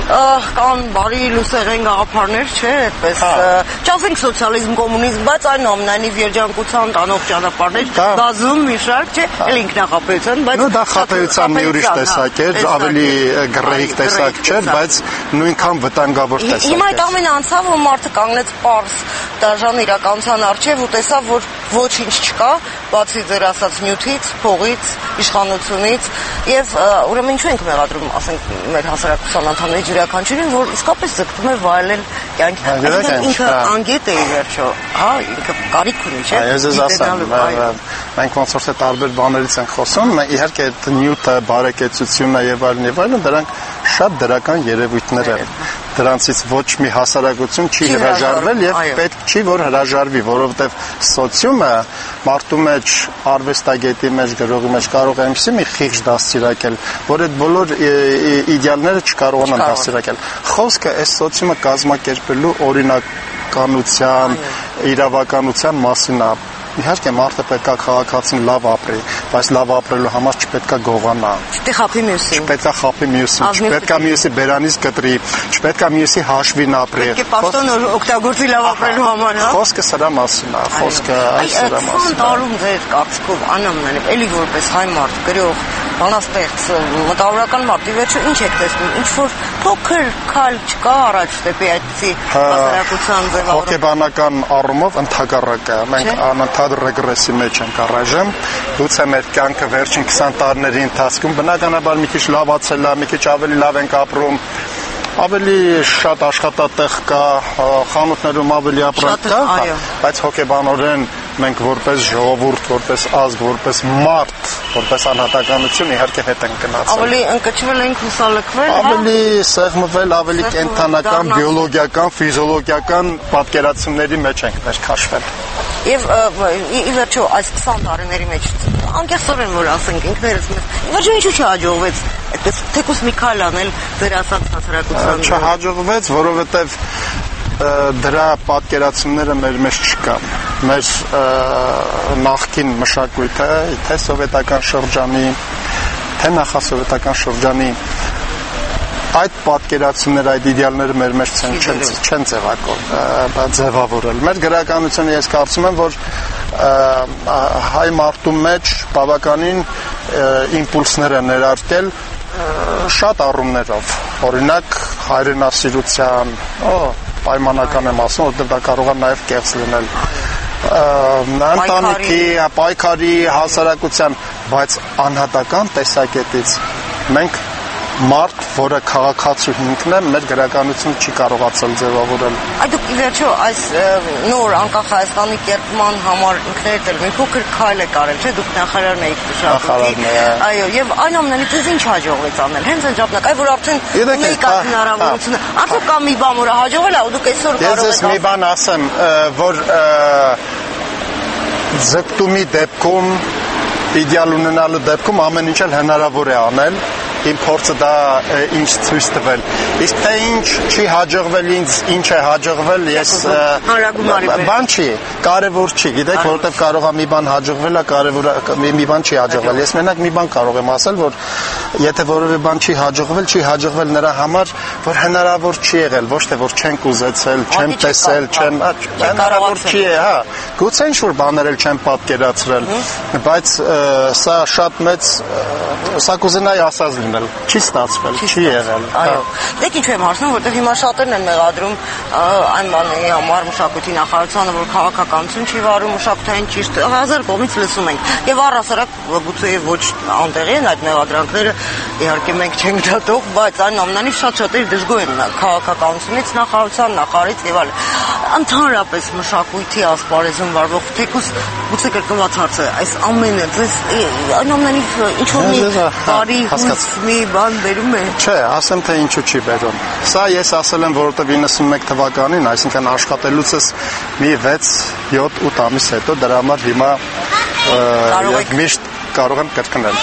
կան բարի լուսեղեն գաղափարներ, չէ՞, այդպես չասենք սոցիալիզմ, կոմունիզմ, բայց այնուամենայնիվ երջանկության տանող ճանապարհներ, բազում մի շարք, չէ՞, էլ ինքնախապեյության, բայց նո դա խապեյության մի ուրիշ տեսակ էր, ավելի գրեհիկ տեսակ չէր, բայց նույնքան վտանգավոր տեսակ էր։ Հիմա այդ ամենը անցավ, որ մարդը կանգնեց պարզ դաժան իրականության առջև ու տեսավ, որ ոչինչ չկա, բացի ձեր ասած նյութից, փողից, իշխանությունից եւ ուրեմն ինչու ենք մեղադրում, ասենք, մեր հասարակության անդամների յուրաքանչյուրին, որ իսկապես ձգտում է վայելել կյանքի։ Այսինքն ինքը անգետ է ի վերջո, հա, ինքը կարիք ունի, չէ՞։ Ես ես ասեմ, մենք ոնց որ թե տարբեր բաներից ենք խոսում, իհարկե այդ նյութը, բարեկեցությունը եւ այլն եւ այլն, դրանք շատ դրական երևույթներ են։ Դրանցից ոչ մի հասարակություն չի հրաժարվել եւ պետք չի որ հրաժարվի, որովհետեւ սոցիումը մարդու մեջ, արվեստագետի մեջ, գրողի մեջ կարող է այնպեսի մի խիղճ դաստիարակել, որ այդ բոլոր իդեալները չկարողանան դաստիարակել։ Խոսքը այս սոցիումը կազմակերպելու օրինականության, իրավականության մասին է։ Իհարկե մարդը պետք է քաղաքացին լավ ապրի, բայց լավ ապրելու համար չպետք է գողանա։ Չպետք է խափի մյուսին։ Չպետք է խափի մյուսին, չպետք է մյուսի բերանից կտրի, չպետք է մյուսի հաշվին ապրի։ Պետք է պաշտոն օգտագործի լավ ապրելու համար, հա։ Խոսքը սրա մասին է, խոսքը այս սրա մասին է։ Տարում ձեր կարծիքով անամենայնիվ էլի որպես հայ մարդ, գրող, բանաստեղծ, մտավորական մարդ, ի վերջո ինչ եք տեսնում, ինչ որ փոքր քայլ չկա առաջ դեպի այդպիսի հասարակության ձևավորում։ Հոգեբանական առումով ընդհակառակը, մենք անընդհատ ռեգրեսի մեջ ենք առայժմ, գուցե մեր կյանքը վերջին քսան տարիների ընթացքում բնականաբար մի քիչ լավացել է, մի քիչ ավելի լավ ենք ապրում, ավելի շատ աշխատատեղ կա, խանութներում ավելի ապրանք կա, բայց հոգեբանորեն մենք որպես ժողովուրդ, որպես ազգ, որպես մարդ, որպես անհատականություն իհարկե հետ ենք գնացել։ Ավելի ընկճվել ենք, հուսալքվել, հա։ Ավելի սեղմվել, ավելի կենթանական, բիոլոգիական, ֆիզիոլոգիական պատկերացումների մեջ ենք մեր քաշվել։ Եվ ի վերջո այս քսան տարիների մեջ անկեղծորեն որ ասենք ինքներս մեզ ի վերջո ինչու չհաջողվեց այդպես թեկուզ մի քայլ անել ձեր ասած հասարակության չհաջողվեց, որովհետև դրա պատկերացումները մեր մեջ չկան։ Մեր նախկին մշակույթը, թե սովետական շրջանի, թե նախասովետական շրջանի այդ պատկերացումները, այդ իդեալները մեր մեջ չեն չեն ձևավորել։ Մեր գրականությունը ես կարծում եմ, որ հայ մարդու մեջ բավականին իմպուլսներ են ներարկել շատ առումներով։ Օրինակ հայրենասիրության, պայմանական եմ ասում, որտեղ դա կարող է նաև կեղծ լինել։ Ընտանիքի, պայքարի, հասարակության, բայց անհատական տեսակետից մենք մարդ, որը քաղաքացու հիմքն է, մեր գրականությունը չի կարողացել ձևավորել։ Այդ դուք ի վերջո այս նոր անկախ Հայաստանի կերտման համար ինքներդ էլ մի փոքր քայլ եք արել, չէ՞, դուք նախարարն եք մշակույթի։ Այո, եւ այն ամենից ինչ հաջողվեց անել։ Հենց անջապնակ, այ որ արդեն ունեիք այդ հնարավորությունը։ Արդյոք կա մի բան, որը հաջողվել է, ու դուք այսօր կարող եք։ Ես մի բան ասեմ, որ ձգտումի դեպքում, իդեալ ունենալու դեպքում ամեն ինչ էլ հնարավոր է անել։ Իմ փորձը դա ինչ ցույց տվել։ Իսկ թե ինչ չի հաջողվել, ինձ ինչ է հաջողվել, ես բան չի, կարևոր չի, գիտեք, որովհետև կարող է մի բան հաջողվել, կարևոր մի բան չի հաջողվել։ Ես մենակ մի բան կարող եմ ասել, որ եթե որևէ բան չի հաջողվել, չի հաջողվել նրա համար, որ հնարավոր չի եղել, ոչ թե որ չենք ուզեցել, չեմ տեսել, չեմ հնարավոր չի, հա։ Գուցե ինչ-որ բաներ էլ չեմ պատկերացրել, բայց սա շատ մեծ, սա կուզենայի ասած լինել, չի ստացվել, չի եղել։ Այո։ Դեք ինչու եմ հարցնում, որտեղ հիմա շատերն են մեղադրում այն բանի համար մշակույթի նախարարությանը, որ քաղաքականություն չի վարում, մշակութային ճիշտ հազար կողմից լսում ենք։ Եվ առհասարակ գուցե ոչ անտեղի են այդ մեղադրանքները, իհարկե մենք չենք դատող, բայց այն ամենից շատ շատեր դժգոհ են քաղաքականությունից, նախարարության, նախարարից եւ այլն։ Ընդհանրապես մշակույթի ասպարեզում վարվող թեկուզ գուցե կրկնված հարց է, այս ամենը ձեզ այն ամենից ինչ որ մի բարի մի բան բերում է։ Չէ, ասեմ թե ինչու չի բերում։ Սա ես ասել եմ, որովհետև իննսունմեկ թվականին, այսինքն աշխատելուցս մի վեց յոթ ութ ամիս հետո դրա համար հիմա միշտ կարող եմ կրկնել։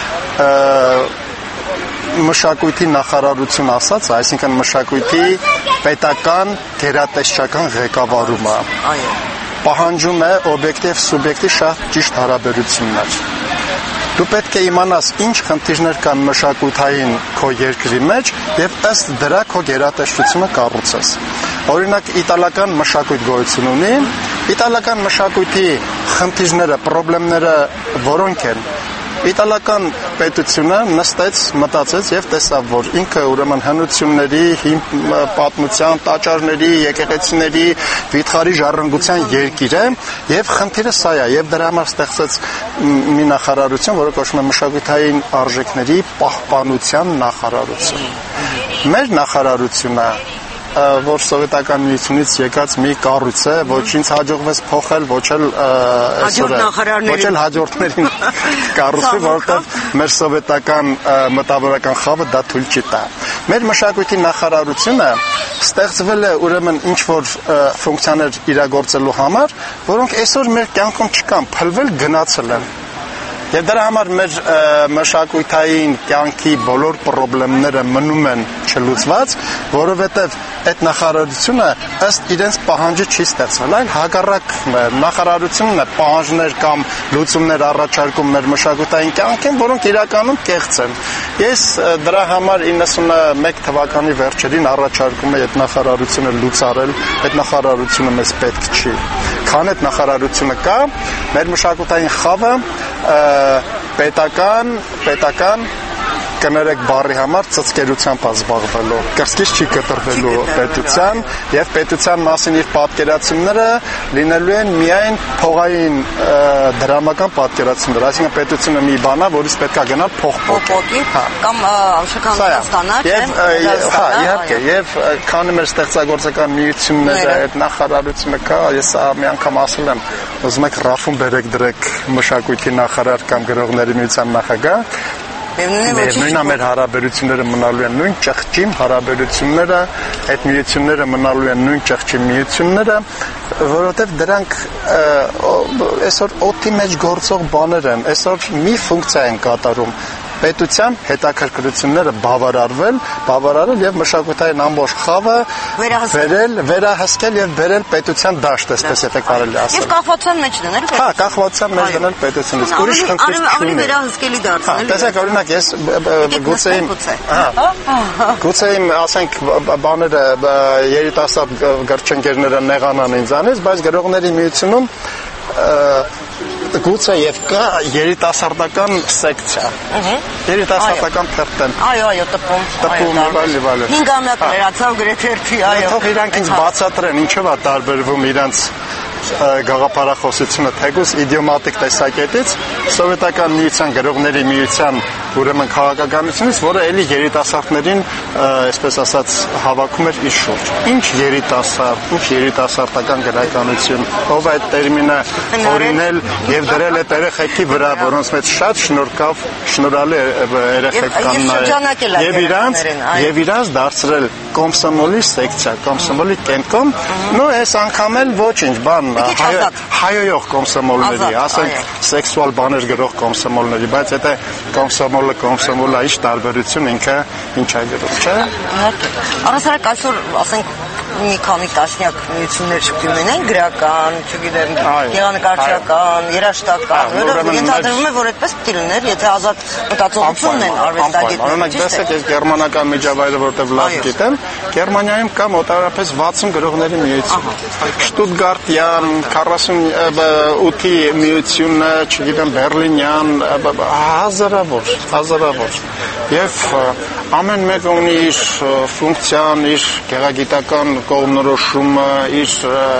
Մշակույթի նախարարություն ասած, այսինքն մշակույթի պետական գերատեսչական ղեկավարումը պահանջում է օբյեկտիվ սուբյեկտի շատ ճիշտ հարաբերություններ։ Դու պետք է իմանաս ինչ խնդիրներ կան մշակութային քո երկրի մեջ եւ ըստ դրա քո գերատեսչությունը կառուցես։ Օրինակ իտալական մշակույթ գոյություն ունի, իտալական մշակույթի խնդիրները, խնդիրները որոնք են։ Իտալական պետությունը նստեց, մտածեց եւ տեսավ, որ ինքը ուրեմն հնությունների, պատմության, տաճարների, եկեղեցիների, վիթխարի ժառանգության երկիր է եւ խնդիրը սա է եւ դրա համար ստեղծեց մի նախարարություն, որը կոչվում է մշակութային արժեքների պահպանության նախարարություն։ Մեր նախարարությունը որ սովետական միությունից եկած մի կառույց է, ոչինչ հաջողվեց փոխել, ոչ էլ այսօր ոչ էլ հաջորդներին կառուցվի, որովհետև մեր սովետական մտավորական խավը դա թույլ չի տա։ Մեր մշակույթի նախարարությունը ստեղծվել է ուրեմն ինչ որ ֆունկցիաներ իրագործելու համար, որոնք այսօր մեր կյանքում չկան, փլվել գնացել են։ Եվ դրա համար մեր մշակույթային կյանքի բոլոր խնդիրները մնում են չլուծված, որովհետև այդ նախարարությունը ըստ իրենց պահանջի չի ստեղծվել, այլ հակառակն է, նախարարությունն է պահանջներ կամ լուծումներ առաջարկում մեր մշակութային կյանքին, որոնք իրականում կեղծ են։ Ես դրա համար իննսունմեկ թվականի վերջերին առաջարկում եմ այդ նախարարությունը լուծարել, այդ նախարարությունը մեզ պետք չի։ Քան այդ նախարարությունը կա, մեր մշակութային խավը պետական, պետական կներեք բառի համար ծծկերությամբ զբաղվելու, կրծքից չի կտրվելու պետության եւ պետության մասին իր պատկերացումները լինելու են միայն փողային դրամական պատկերացումներ, այսինքն պետությունը մի բան է, որից պետք է գնալ փող փոխի, կամ ամշականություն ստանալ, եւ հա, իհարկե, եւ քանի մեր ստեղծագործական միությունները, այդ նախարարությունը կա, ես մի անգամ ասել եմ, ուզում եք ռաֆում բերեք դրեք մշակույթի նախարար կամ գրողների միության նախագահ Նույնա մեր հարաբերությունները մնալու են նույն ճղճին հարաբերությունները, այդ միությունները մնալու են նույն ճղճի միությունները, որովհետև դրանք այսօր օդի մեջ գործող բաներ են, այսօր մի ֆունկցիա են կատարում, պետության հետաքրքրությունները բավարարվել, բավարարել եւ մշակութային ամբողջ խավը վերել, վերահսկել եւ բերել պետության դաշտ, այսպես է կարելի ասել։ Եվ կախվածության մեջ դնել պետություն։ Հա, կախվածության մեջ դնել պետությունից։ Ուրիշ խնդիր չունի։ Ավելի վերահսկելի դարձնել։ Հա, տեսեք, օրինակ ես գուցե իմ, հա, գուցե իմ, ասենք, բաները երիտասարդ գրչընկերները նեղանան ինձանից, բայց գրողների միությունում գուցե եւ կա երիտասարդական սեկցիա։ Երիտասարդական թերթն։ Այո, այո, տպում։ Տպում, այլ այլ։ հինգ ամյակ լրացավ գրեթե ერთი, այո։ Թող իրանք ինձ բացատրեն, ինչով է տարբերվում իրանց գաղափարախոսությունը թեկուզ իդիոմատիկ տեսակետից սովետական միության գրողների միության ուրեմն քաղաքականությունից, որը էլի երիտասարդներին, այսպես ասած, հավաքում էր իր շուրջ։ Ինչ երիտասարդ, ինչ երիտասարդական գրականություն, ով այդ տերմինը օրինել եւ դրել է երեխեքի վրա, որոնց մեջ շատ շնորհքավ, շնորհալի երեխեք կան նաեւ եւ իրանց եւ իրանց դարձրել կոմսոմոլի սեկցիա, կոմսոմոլի կենտրոն, նո այս անգամ էլ ոչինչ բան հայոյող կոմսոմոլների, ասենք սեքսուալ բաներ գրող կոմսոմոլների, բայց եթե կոմսոմոլը կոմսոմոլը ինչ տարբերություն ինքը ինչ է գրում, չէ՞։ Առասարակ այսօր, ասենք, մի քանի տասնյակ միություններ չունեն գրական, չգիտեմ, գեղանկարչական, երաժշտական, որը ենթադրվում է, որ այդպես պետք է լիներ, եթե ազատ մտածողություն են արվեստագետները։ Օրինակ, տեսեք, ես գերմանական միջավայրը որտեղ լավ գիտեմ, Գերմանիայում կա մոտավորապես վաթսուն գրողների միություն։ Շտուտգարտյան, քառասունութի միությունը, չգիտեմ, Բերլինյան, հազարավոր, հազարավոր։ Եվ ամեն մեկը ունի իր ֆունկցիան, իր գեղագիտական կողմնորոշումը, իր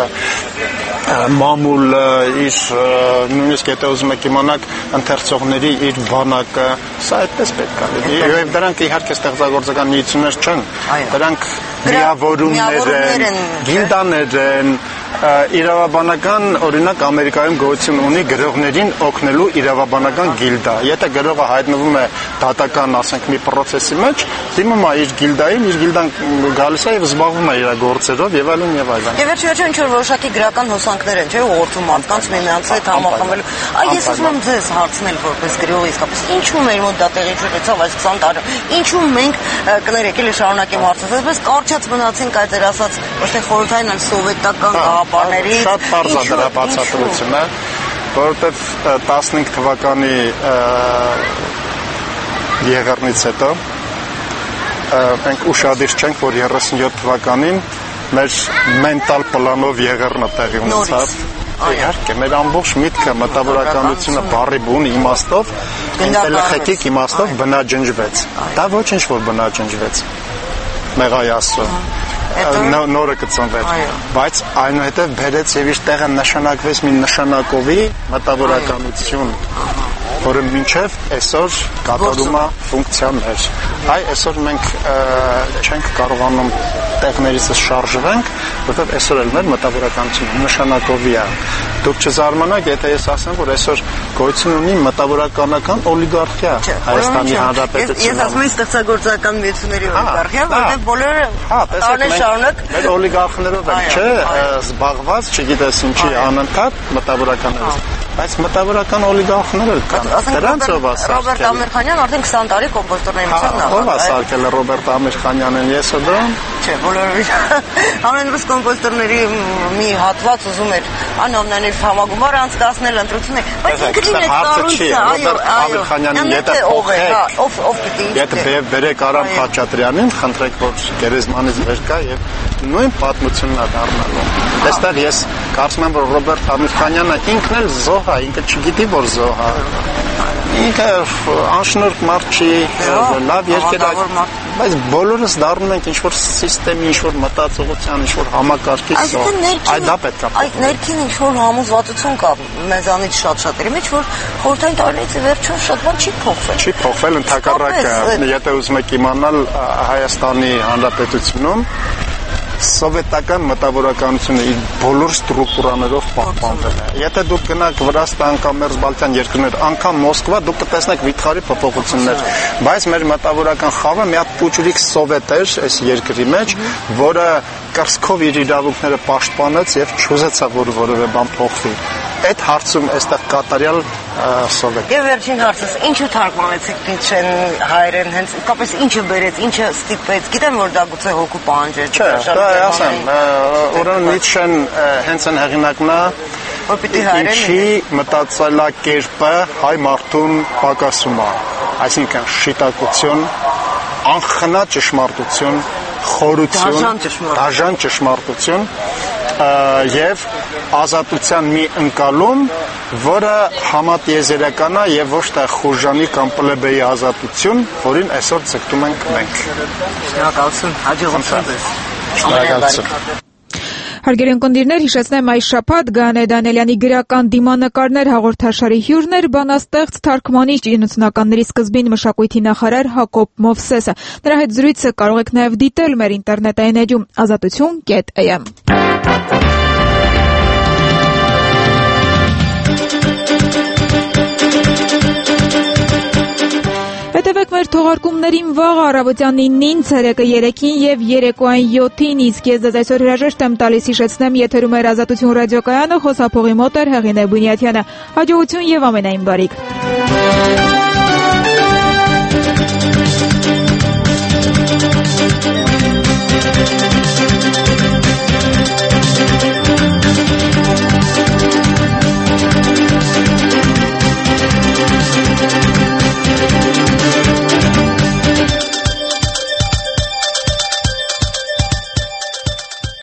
մամուլը, իր նույնիսկ եթե ուզում եք իմանալ ընթերցողների իր բանակը, սա այդպես պետք է լինի։ Եվ դրանք իհարկե ստեղծագործական միություններ չեն, դրանք միավորումներ են, գիլդաներ են, իրավաբանական, օրինակ Ամերիկայում գոյություն ունի գրողներին օգնելու իրավաբանական գիլդա։ Եթե գրողը հայտնվում է դատական, ասենք, մի process-ի մեջ, դիմում է իր գիլդային, իր գիլդան գալիս է եւ զբաղվում է իր գործերով եւ այլն եւ այլն։ Եվ վերջի ինչ որ որոշակի գրական հոսանքներ են, չէ՞, ուղղորդում մարդկանց միմյանց հետ համախմբելու։ Այ ես ուզում եմ ձեզ հարցնել որպես գրող, իսկապես ինչու մեր մոտ դա տեղի ունեցավ այս քսան տարում։ Ինչու մենք կներեք, էլի շարունակեմ հարցնել, այսպես կարճած մնացինք այդ էր ասած, ոչ թե խորհրդային, այլ սովետական գաղափարներից։ Շատ բարձ է դրա բացատրությունը, որովհետև տասնհինգ թվականի եղեռնից հետո մենք ուշադիր չենք, որ երեսունյոթ թվականին մեր մենտալ պլանով եղեռնը տեղի ունեցավ։ Իհարկե, մեր ամբողջ միտքը, մտավորականությունը բառի բուն իմաստով, ինտելեգենտիկ իմաստով բնաջնջվեց։ Դա ոչինչ որ բնաջնջվեց։ Մեղայ Աստծո նորը կծնվեց, բայց այնուհետև բերեց եւ իր տեղը նշանակվեց մի նշանակովի մտավորականություն, որը մինչև այսօր կատարում է ֆունկցիաներ։ Այ այսօր մենք չենք կարողանում տեղներից շարժվենք, որովհետև այսօր էլ մեր մտավորականությունը նշանակովի է։ Դուք չզարմանաք, եթե ես ասեմ, որ այսօր գոյություն ունի մտավորականական օլիգարխիա Հայաստանի Հանրապետությունում։ Ես ասում եմ ստեղծագործական միությունների օլիգարխիա, որտեղ բոլորը տարիներ շարունակ մեր օլիգարխներով են, չէ, զբաղված, չգիտես ինչի անընդհատ մտավորականներով, բայց մտավորական օլիգարխներ էլ կան։ Դրանցով է սարքել։ Ռոբերտ Ամիրխանյան արդեն քսան տարի կոմպոզիտորների միության նախագահ։ Ո՞վ է սարքել Ռոբերտ Ամիրխանյանն, ես ու դու։ Չէ, բոլորը ամենուրս կոմպոզիտորների մի հատված ուզում էր անոնանիվ համագումար անցկացնել ընտրությունը, բայց ինքնին է կառույցը, այո, այո։ Ամիրխանյանին եթե փոխեք, ով ով պիտի եթե բերեք Արամ Խաչատրյանին, խնդրեք, որ գերեզմանից վեր գա եւ նույն պատմությունն է դառնալու։ Այստեղ ես կարծում եմ, որ Ռոբերտ Ամիրխանյանը ինքն էլ զոհ է, ինքը չգիտի, որ զոհ է։ Ինքը անշնորհք մարդ չի, լավ երկերակ, բայց բոլորս դառնում ենք ինչ-որ սիստեմի, ինչ-որ մտածողության, ինչ-որ համակարգի զոհ։ Այդ դա պետք է։ Այդ ներքին ինչ-որ համոզվածություն կա մեզանից շատ-շատերի մեջ, որ խորհրդային տարիներից ի վերջո շատ բան չի փոխվել։ Չի փոխվել, ընդհակառակը, եթե ուզում եք իմանալ Հայաստանի Հանրապետությունում սովետական մտավորականությունը իր բոլոր ստրուկտուրաներով պահպանվել է։ Եթե դուք գնաք Վրաստան կամ Մերձբալթյան երկրներ, անգամ Մոսկվա, դուք կտեսնեք վիթխարի փոփոխություններ, բայց մեր մտավորական խավը մի հատ պուճուրիկ սովետ էր այս երկրի մեջ, որը կրսկով իր իրավունքները պաշտպանեց եւ չուզեցավ, որ որևէ բան փոխվի։ այդ հարցում այստեղ կատարյալ սովետ։ Եվ վերջին հարցս, ինչու թարգմանեցիք Պիչեն հայերեն, հենց կապես ինչը բերեց, ինչը ստիպեց, գիտեմ, որ դա գուցե հոգու պահանջ էր։ Չէ, դա ասեմ, ուրեմն Նիցշեն հենց այն հեղինակն է, ինչի մտածելակերպը հայ մարդուն պակասում է, այսինքն շիտակություն, անխնա ճշմարտություն, խորություն, դաժան ճշմարտություն եւ ազատության մի ընկալում, որը համատիեզերական է եւ ոչ թե խուժանի կամ պլեբեի ազատություն, որին այսօր ցկտում ենք մենք։ Շնորհակալություն, հաջողություն ձեզ։ Շնորհակալություն։ Հարգելի ունկնդիրներ, հիշեցնեմ այս շաբաթ Գայանե Դանիելյանի գրական դիմանկարներ հաղորդաշարի հյուրն էր բանաստեղծ թարգմանիչ իննոցնականների սկզբին մշակույթի նախարար Հակոբ Մովսեսը։ Նրա հետ զրույցը կարող եք նաև դիտել մեր ինտերնետային էջում ազատություն կետ էյ էմ։ Հետևեք մեր թողարկումներին վաղ առավոտյան նինին, ցերեկը երեքին եւ երեկոային յոթին, իսկ ես ձեզ այսօր հրաժեշտ եմ տալիս հիշեցնեմ եթերում էր Ազատություն ռադիոկայանը, խոսափողի մոտ էր Հեղինե Բունյաթյանը։ Հաջողություն եւ ամենայն բարիք։